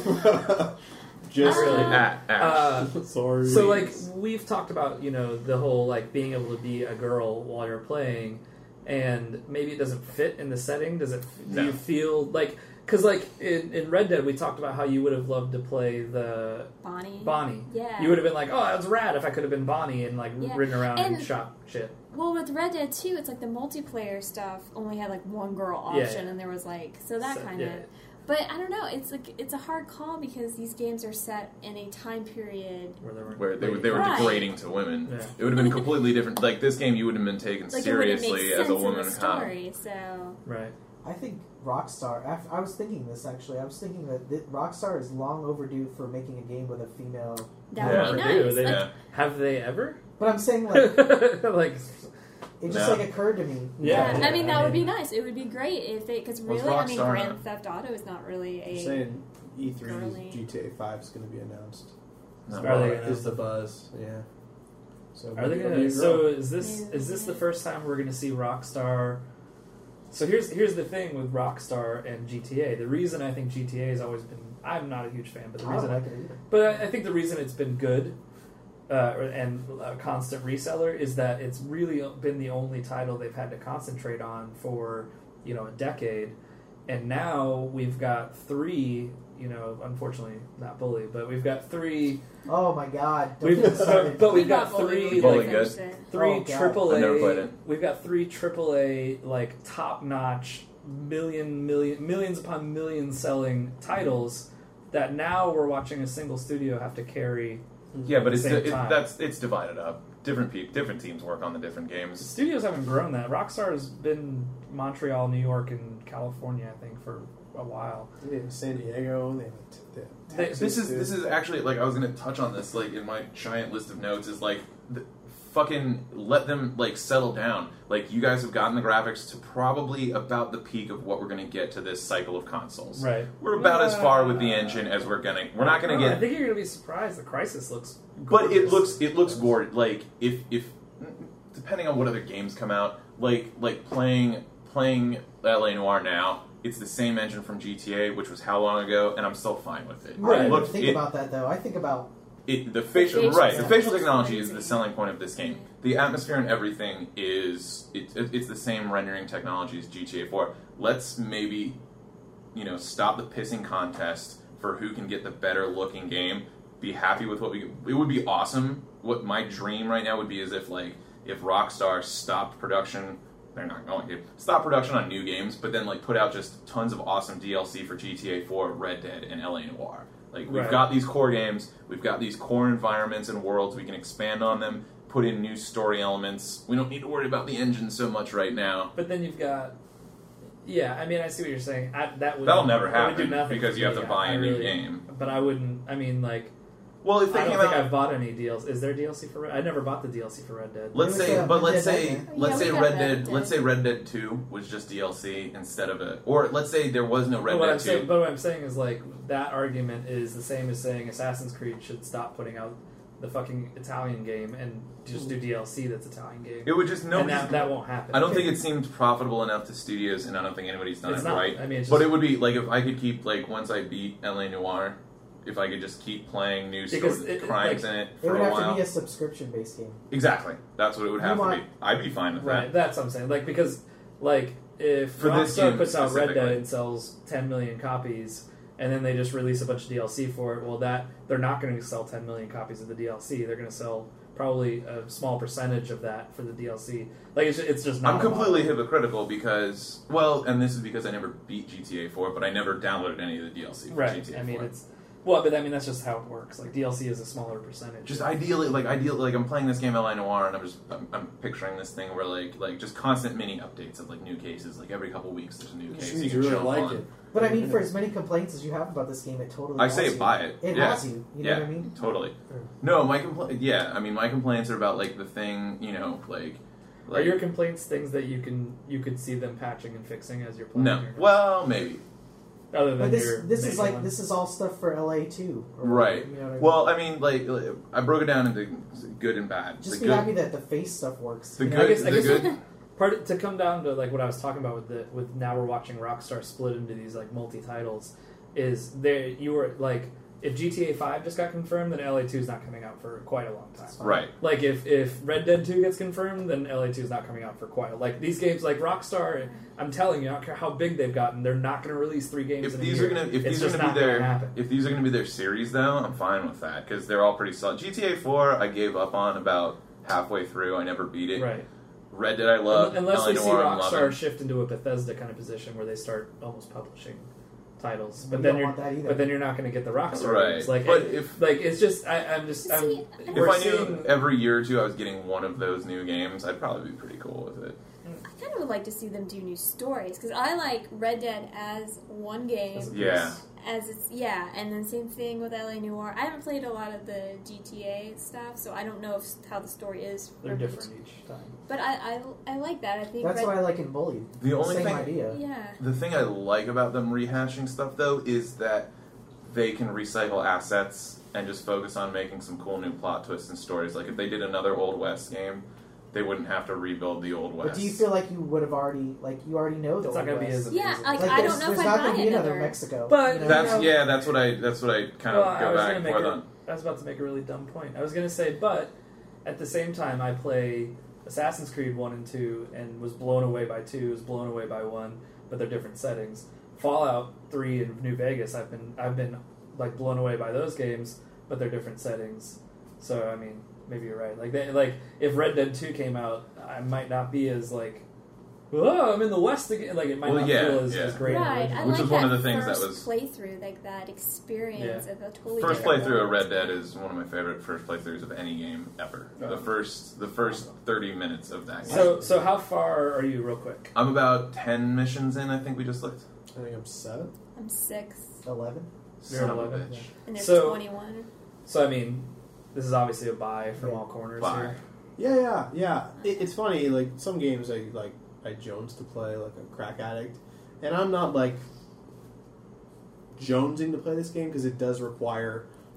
just really. Ash. Sorry. So like we've talked about, the whole like being able to be a girl while you're playing, and maybe it doesn't fit in the setting. Does it? Do you feel like? Because like in Red Dead, we talked about how you would have loved to play the Bonnie. Yeah. You would have been like, oh, that was rad if I could have been Bonnie and like ridden around and And- shot shit. Well, with Red Dead 2, it's like the multiplayer stuff only had like one girl option, Yeah. and there was like that kind yeah. of. But I don't know. It's like it's a hard call because these games are set in a time period Where they were Right. degrading to women. Yeah. It would have been completely different. Like this game, you wouldn't have been taken like it wouldn't seriously make as a sense in woman the cop. story. So Right. I think Rockstar. I was thinking this actually. I was thinking that Rockstar is long overdue for making a game with a female. that Yeah. would be Overdue. nice. They- Like, Have they ever? But I'm saying like like it just No. like occurred to me. Yeah. I mean, that would be nice. It would be great if they, because Was really, I mean, Rockstar Grand not- Theft Auto is not really I'm a. saying E3 girly. GTA 5 is going to be announced. Not Are they really. gonna- Is the buzz? Yeah. So Are they maybe it'll be gonna? a So girl. is this the first time we're gonna see Rockstar? So here's the thing with Rockstar and GTA. The reason I think GTA has always been, I'm not a huge fan, but the I reason don't like it either. but I think the reason it's been good and a constant reseller is that it's really been the only title they've had to concentrate on for a decade, and now we've got 3. Unfortunately not Bully, but we've got 3. Oh my god! Don't We've, get me started. but we've We got Bully. 3 Bully like good. Finished it. 3 Oh, God. AAA. I never played it. We've got 3 AAA like top-notch millions upon millions selling titles that now we're watching a single studio have to carry. Yeah, but Same time. it's divided up. Different teams work on the different games. Studios haven't grown that. Rockstar has been Montreal, New York, and California, I think, for a while. They have San Diego. They have Texas. This is actually like I was going to touch on this like in my giant list of notes is like fucking let them like settle down. Like you guys have gotten the graphics to probably about the peak of what we're going to get to this cycle of consoles. Right. We're about as far with the engine as we're not going to I get. think you're going to be surprised. The Crysis looks But it gorgeous. looks gorgeous. Like if depending on what other games come out, like playing playing LA Noire now, it's the same engine from GTA, which was how long ago, and I'm still fine with it. I don't think about that though. I think about the facial technology is the selling point of this game. The atmosphere and everything it's the same rendering technology as GTA 4. Let's maybe stop the pissing contest for who can get the better looking game. Be happy with what it would be awesome. What my dream right now would be is if Rockstar stopped production. They're not going to stop production on new games, but then put out just tons of awesome DLC for GTA 4, Red Dead, and LA Noire. We've got these core games, we've got these core environments and worlds. We can expand on them, put in new story elements. We don't need to worry about the engine so much right now. But then you've got, I mean, I see what you're saying. That'll never happen because you have to buy a new game. But I wouldn't. I mean, well, if they I don't came think out, I've bought any DLC. Is there DLC for Red? I never bought the DLC for Red Dead. Let's say Red Dead 2 was just DLC instead of or let's say there was no Red Dead 2. But what I'm saying is that argument is the same as saying Assassin's Creed should stop putting out the fucking Italian game and just do DLC that's Italian game. It would just that won't happen. I don't think it seemed profitable enough to studios, and I don't think anybody's done it right. I mean, but it would be if I could keep once I beat LA Noire. If I could just keep playing new crimes in it for a while. It would have to be a subscription-based game. Exactly. That's what it would have to be. I'd be fine with that. Right, that's what I'm saying. Because if Rockstar puts out Red Dead and sells 10 million copies, and then they just release a bunch of DLC for it, well, they're not going to sell 10 million copies of the DLC. They're going to sell probably a small percentage of that for the DLC. It's just not. I'm completely hypocritical because, and this is because I never beat GTA 4, but I never downloaded any of the DLC for GTA 4. I mean, but that's just how it works. DLC is a smaller percentage. Just ideally, I'm playing this game LA Noire, and I'm picturing this thing where just constant mini updates of new cases. Every couple weeks there's a new case. You really like it. But I mean, for as many complaints as you have about this game, it totally. I say buy it. It has you. You know what I mean? Totally. No, my complaints are about the thing. Are your complaints things that you could see them patching and fixing as you're playing? No. Well, maybe. Other than this is all stuff for LA too, right? You know what I mean? Well, I mean, I broke it down into good and bad. Just be happy that the face stuff works. I guess part to come down to what I was talking about with now we're watching Rockstar split into these multi titles is if GTA 5 just got confirmed, then LA 2 is not coming out for quite a long time. Right. If Red Dead 2 gets confirmed, then LA 2 is not coming out for quite these games Rockstar, I'm telling you, I don't care how big they've gotten, they're not going to release 3 games in a year. If these are going to be their series, though, I'm fine with that because they're all pretty solid. GTA 4, I gave up on about halfway through. I never beat it. Right. Red Dead, I love. Unless we see Rockstar shift into a Bethesda kind of position where they start almost publishing titles, but then you're not going to get the Rockstar games. If I knew every year or two I was getting one of those new games, I'd probably be pretty cool with it. I kind of would like to see them do new stories because I like Red Dead as one game. And then same thing with LA Noire. I haven't played a lot of the GTA stuff, so I don't know how the story is. They're different each time. But I like that. I think that's what I like in Bully. Same idea. Yeah. The thing I like about them rehashing stuff though is that they can recycle assets and just focus on making some cool new plot twists and stories. If they did another Old West game, they wouldn't have to rebuild the Old West. But do you feel like you would have already, you already know the It's Old not going to be as I don't know if I'd buy going to be another Mexico. But that's what I kind of go back and forth on. I was about to make a really dumb point. I was going to say, but at the same time, I play Assassin's Creed 1 and 2 and was blown away by 2, was blown away by 1, but they're different settings. Fallout 3 and New Vegas, I've been blown away by those games, but they're different settings. So I mean, maybe you're right. If Red Dead 2 came out, I might not be as oh, I'm in the West again. It might not feel as great. Right, I which like was one of the things that was playthrough, that experience of a totally first different playthrough world. of Red Dead is one of my favorite first playthroughs of any game ever. The first 30 minutes of that game. So how far are you, real quick? I'm about 10 missions in. I think we just looked. I think I'm 7. I'm 6. 11. Son of a bitch. And there's So- 21. So I mean, this is obviously a buy from all corners Buy. here. Yeah. It's funny. Some games I jones to play like a crack addict, and I'm not jonesing to play this game because it does require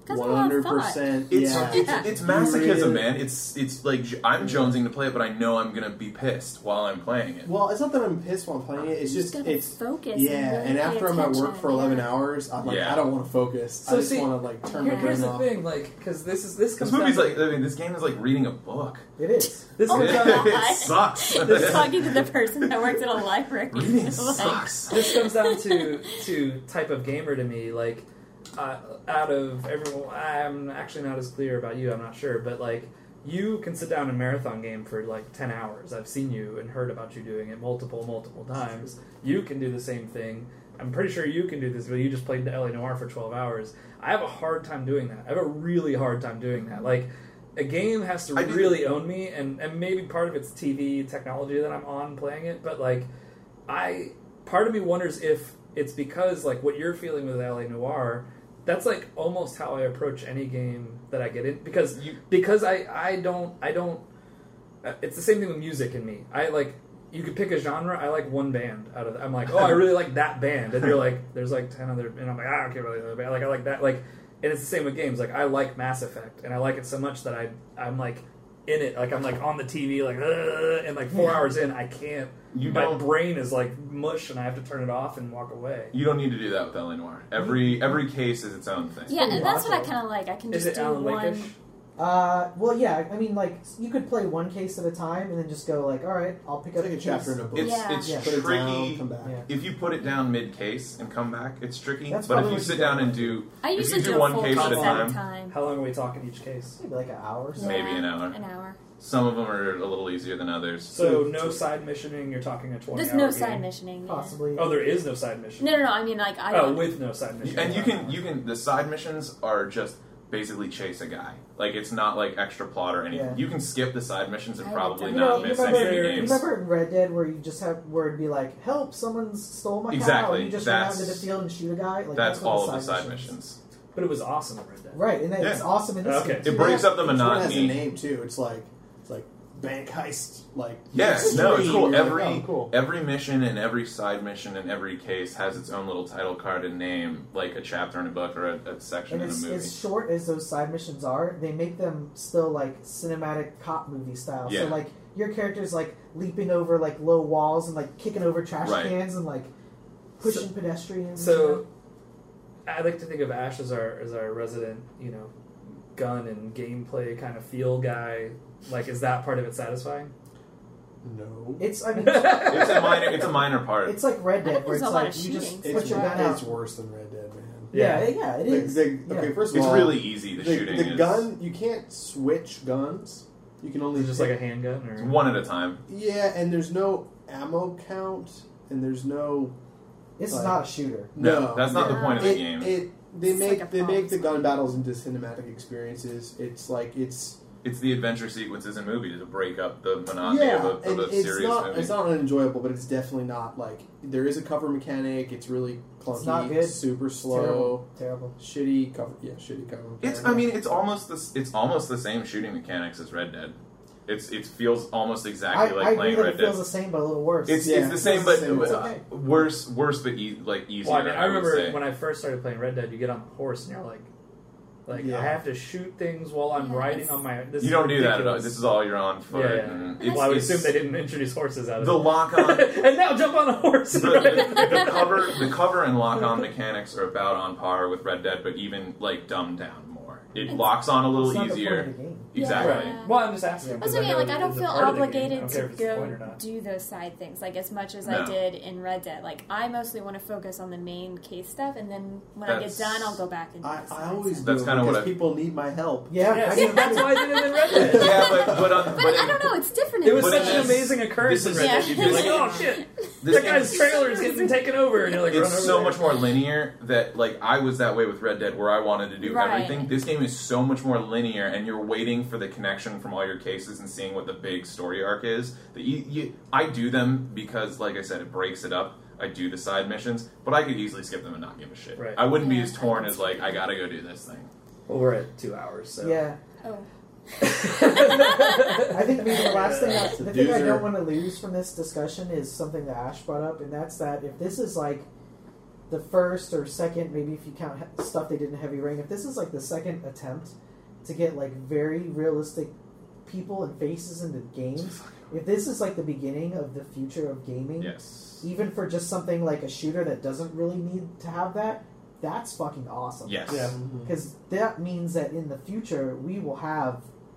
100%. It's masochism, man. It's like I'm jonesing to play it, but I know I'm gonna be pissed while I'm playing it. Well, it's not that I'm pissed while I'm playing it. It's just it's focus. Yeah, and after I'm at work for 11 hours, I'm like, I don't want to focus. So I just want to like turn my brain off. Here's the thing, like, because this movie's like, I mean, this game is like reading a book. It is. This it sucks. Talking to the person that works at a library. Reading sucks. This comes down to type of gamer to me, like. Out of everyone, I'm actually not as clear about you, I'm not sure, but like, you can sit down and marathon game for like 10 hours. I've seen you and heard about you doing it multiple times. You can do the same thing. I'm pretty sure you can do this, but you just played LA Noire for 12 hours. I have a hard time doing that. I have a really hard time doing that. Like, a game has to really own me, and maybe part of it's TV technology that I'm on playing it, but like, part of me wonders if it's because like what you're feeling with LA Noire, that's like almost how I approach any game that I get in, because I don't it's the same thing with music in me. I like, you could pick a genre. I like one band out of I'm like, oh, I really like that band, and you're like, there's like 10 other, and I'm like, I don't care about the other band. Like, I like that. Like, and it's the same with games. Like, I like Mass Effect, and I like it so much that I'm like in it. Like, I'm like on the TV, like, and like 4 hours in, I can't. My brain is like mush, and I have to turn it off and walk away. You don't need to do that with LA Noire. Every case is its own thing. Yeah, and that's what I kind of like. I can just do Alan one. Wake-ish? Well, yeah. I mean, like, you could play one case at a time and then just go like, all right, I'll pick up like a chapter in a book. It's Put it tricky. down, come back. Yeah. If you put it down mid-case and come back, it's tricky. That's but if probably you what sit you down do. and do, I if usually you do do one a full case at a time. time, How long are we talking each case? Maybe like an hour or so. Maybe an hour. An hour. Some of them are a little easier than others. So no side missioning. You're talking a 20-hour There's no game. side missioning. Yeah. Possibly. Oh, there is no side mission. No. I mean, like, I don't. with no side mission. And you can. The side missions are just basically chase a guy. Like, it's not like extra plot or anything. Yeah. You can skip the side missions and I probably would not you miss remember, any of the you games. remember in Red Dead where you just have where it'd be like, help, someone stole my cow, Exactly. and you just run out into the field and shoot a guy. Like, That's what all of the side missions. But it was awesome in Red Dead. Right, and it's awesome in this Okay. game. It too. breaks up the Each one has a monotony. name too. It's like bank heist. Like Yes, no, it's cool. You're like, oh, cool. Every mission and every side mission and every case has its own little title card and name, like a chapter in a book or a section And in a movie. as short as those side missions are, they make them still like cinematic cop movie style. Yeah. So like your character's like leaping over like low walls and like kicking over trash Right. cans and like pushing pedestrians. So, I like to think of Ash as our resident, gun and gameplay kind of feel guy. Like, is that part of it satisfying? No. It's I mean It's a minor part. it's like Red I Dead think where there's it's a lot like of you just shooting. put your gun out. It's worse than Red Dead, man. Yeah, it is. Okay, first of It's all, really easy. The shooting the is gun, you can't switch guns. You can only Is it just like a handgun? Or it's one at a time. Yeah, and there's no ammo count, and there's no. This is like- not a shooter. No, that's not the point of the game. They It's make like a they make the problem. gun battles into cinematic experiences. It's like it's It's the adventure sequences in movies to break up the monotony of a and it's serious not movie. it's not unenjoyable, but it's definitely not like there is a cover mechanic. It's really clunky, It's not good. super slow, Terrible. shitty cover. Yeah, shitty cover. Mechanic. It's almost the same shooting mechanics as Red Dead. It feels almost exactly I like agree playing that Red it Dead. feels the same, but a little worse. It's Yeah, the same, it's but the same. It's okay. worse, but easier. Well, I mean, I would remember say. when I first started playing Red Dead, you get on the horse and you're like Yeah. I have to shoot things while I'm Yeah, riding it's- on my. This You is don't do that at all. ridiculous. This is all you're on foot. Yeah. And Well, I would it's- assume they didn't introduce horses out of The it. lock on. And now jump on a horse. the cover and lock on mechanics are about on par with Red Dead, but even like dumbed down more. It locks on a It's little not the point of easier. the game. Exactly. Yeah. Well, I'm just asking. That's because okay. know Like, I don't it's a feel part of the game. I obligated don't to care if it's the point go or not. do those side things like as much as No. I did in Red Dead. Like, I mostly want to focus on the main case stuff, and then when I get That's- done, I'll go back and do the I side always stuff. do That's kinda because what I- people need my help. Yeah, Yes, I can that's imagine. why I did it in Red Dead. Yeah, but But I don't know. It's different. It in was But this such in an game. this- amazing occurrence in this Red is- Dead. You'd be like, Yeah. oh shit, This that game- guy's trailer is getting taken over, and you're like, run It's over so there. much more linear that like I was that way with Red Dead where I wanted to do Right. everything. This game is so much more linear and you're waiting for the connection from all your cases and seeing what the big story arc is. That I do them because like I said it breaks it up. I do the side missions, but I could easily skip them and not give a shit. Right. I wouldn't be Yeah, as torn I as like I gotta go do this thing. Well, we're at 2 hours, so Yeah. Oh. I think maybe the last thing, It's a the thing I doozer. don't want to lose from this discussion is something that Ash brought up, and that's that if this is like the first or second, maybe if you count stuff they did in Heavy Rain, if this is like the second attempt to get like very realistic people and faces into games, if this is like the beginning of the future of gaming, even for just something like a shooter that doesn't really need to have that, that's fucking awesome. Yes. Yeah. Because that means that in the future we will have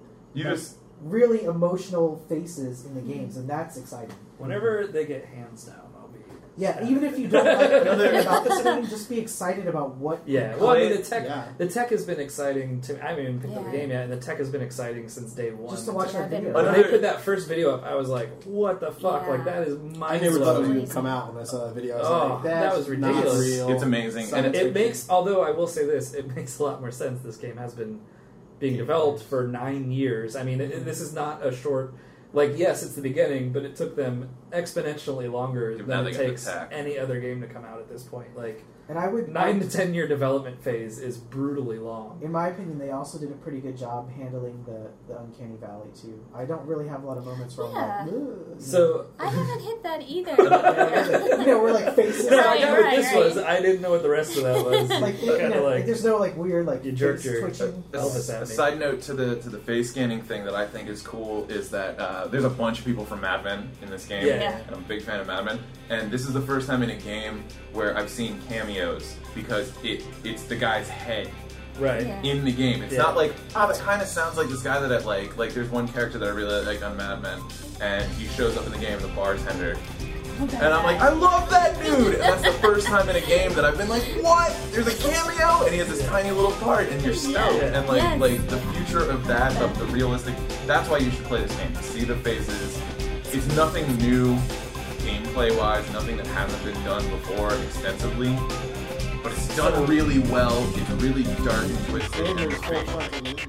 really emotional faces in the games, and that's exciting. Whenever they get hands down, I'll be... Even if you don't like anything about this game, just be excited about what... Well, I mean, the tech has been exciting to me. I haven't even picked up the game yet, and the tech has been exciting since day one. Just to watch that video. When they put that first video up, I was like, what the fuck? Like, that is mind-blowing. I never thought it would come out when I saw that video. I was like, that was ridiculous. Real. It's amazing. And it makes, although I will say this, it makes a lot more sense. This game has been being developed for 9 years. I mean, this is not a short... Like, yes, it's the beginning, but it took them exponentially longer than it takes any other game to come out at this point. Like, and I would 9 to 10 year development phase is brutally long. In my opinion, they also did a pretty good job handling the Uncanny Valley too. I don't really have a lot of moments where I'm like, ugh. So I haven't hit that either. We're like faces. I know what this was. I didn't know what the rest of that was. like there's no like weird like you jerked your twitching. Elvis at me. A side note to the face scanning thing that I think is cool is that there's a bunch of people from Mad Men in this game. Yeah. I'm a big fan of Mad Men, and this is the first time in a game where I've seen cameos because it's the guy's head in the game. It's not like, that kind of sounds like this guy that I like there's one character that I really like on Mad Men, and he shows up in the game, the bartender. And I'm like, I love that dude! And that's the first time in a game that I've been like, what? There's a cameo? And he has this tiny little part, and you're stoked. And like the future of that, of the realistic, that's why you should play this game. To see the faces. It's nothing new, gameplay-wise, nothing that hasn't been done before extensively. But it's done really well. It's really dark and twisted.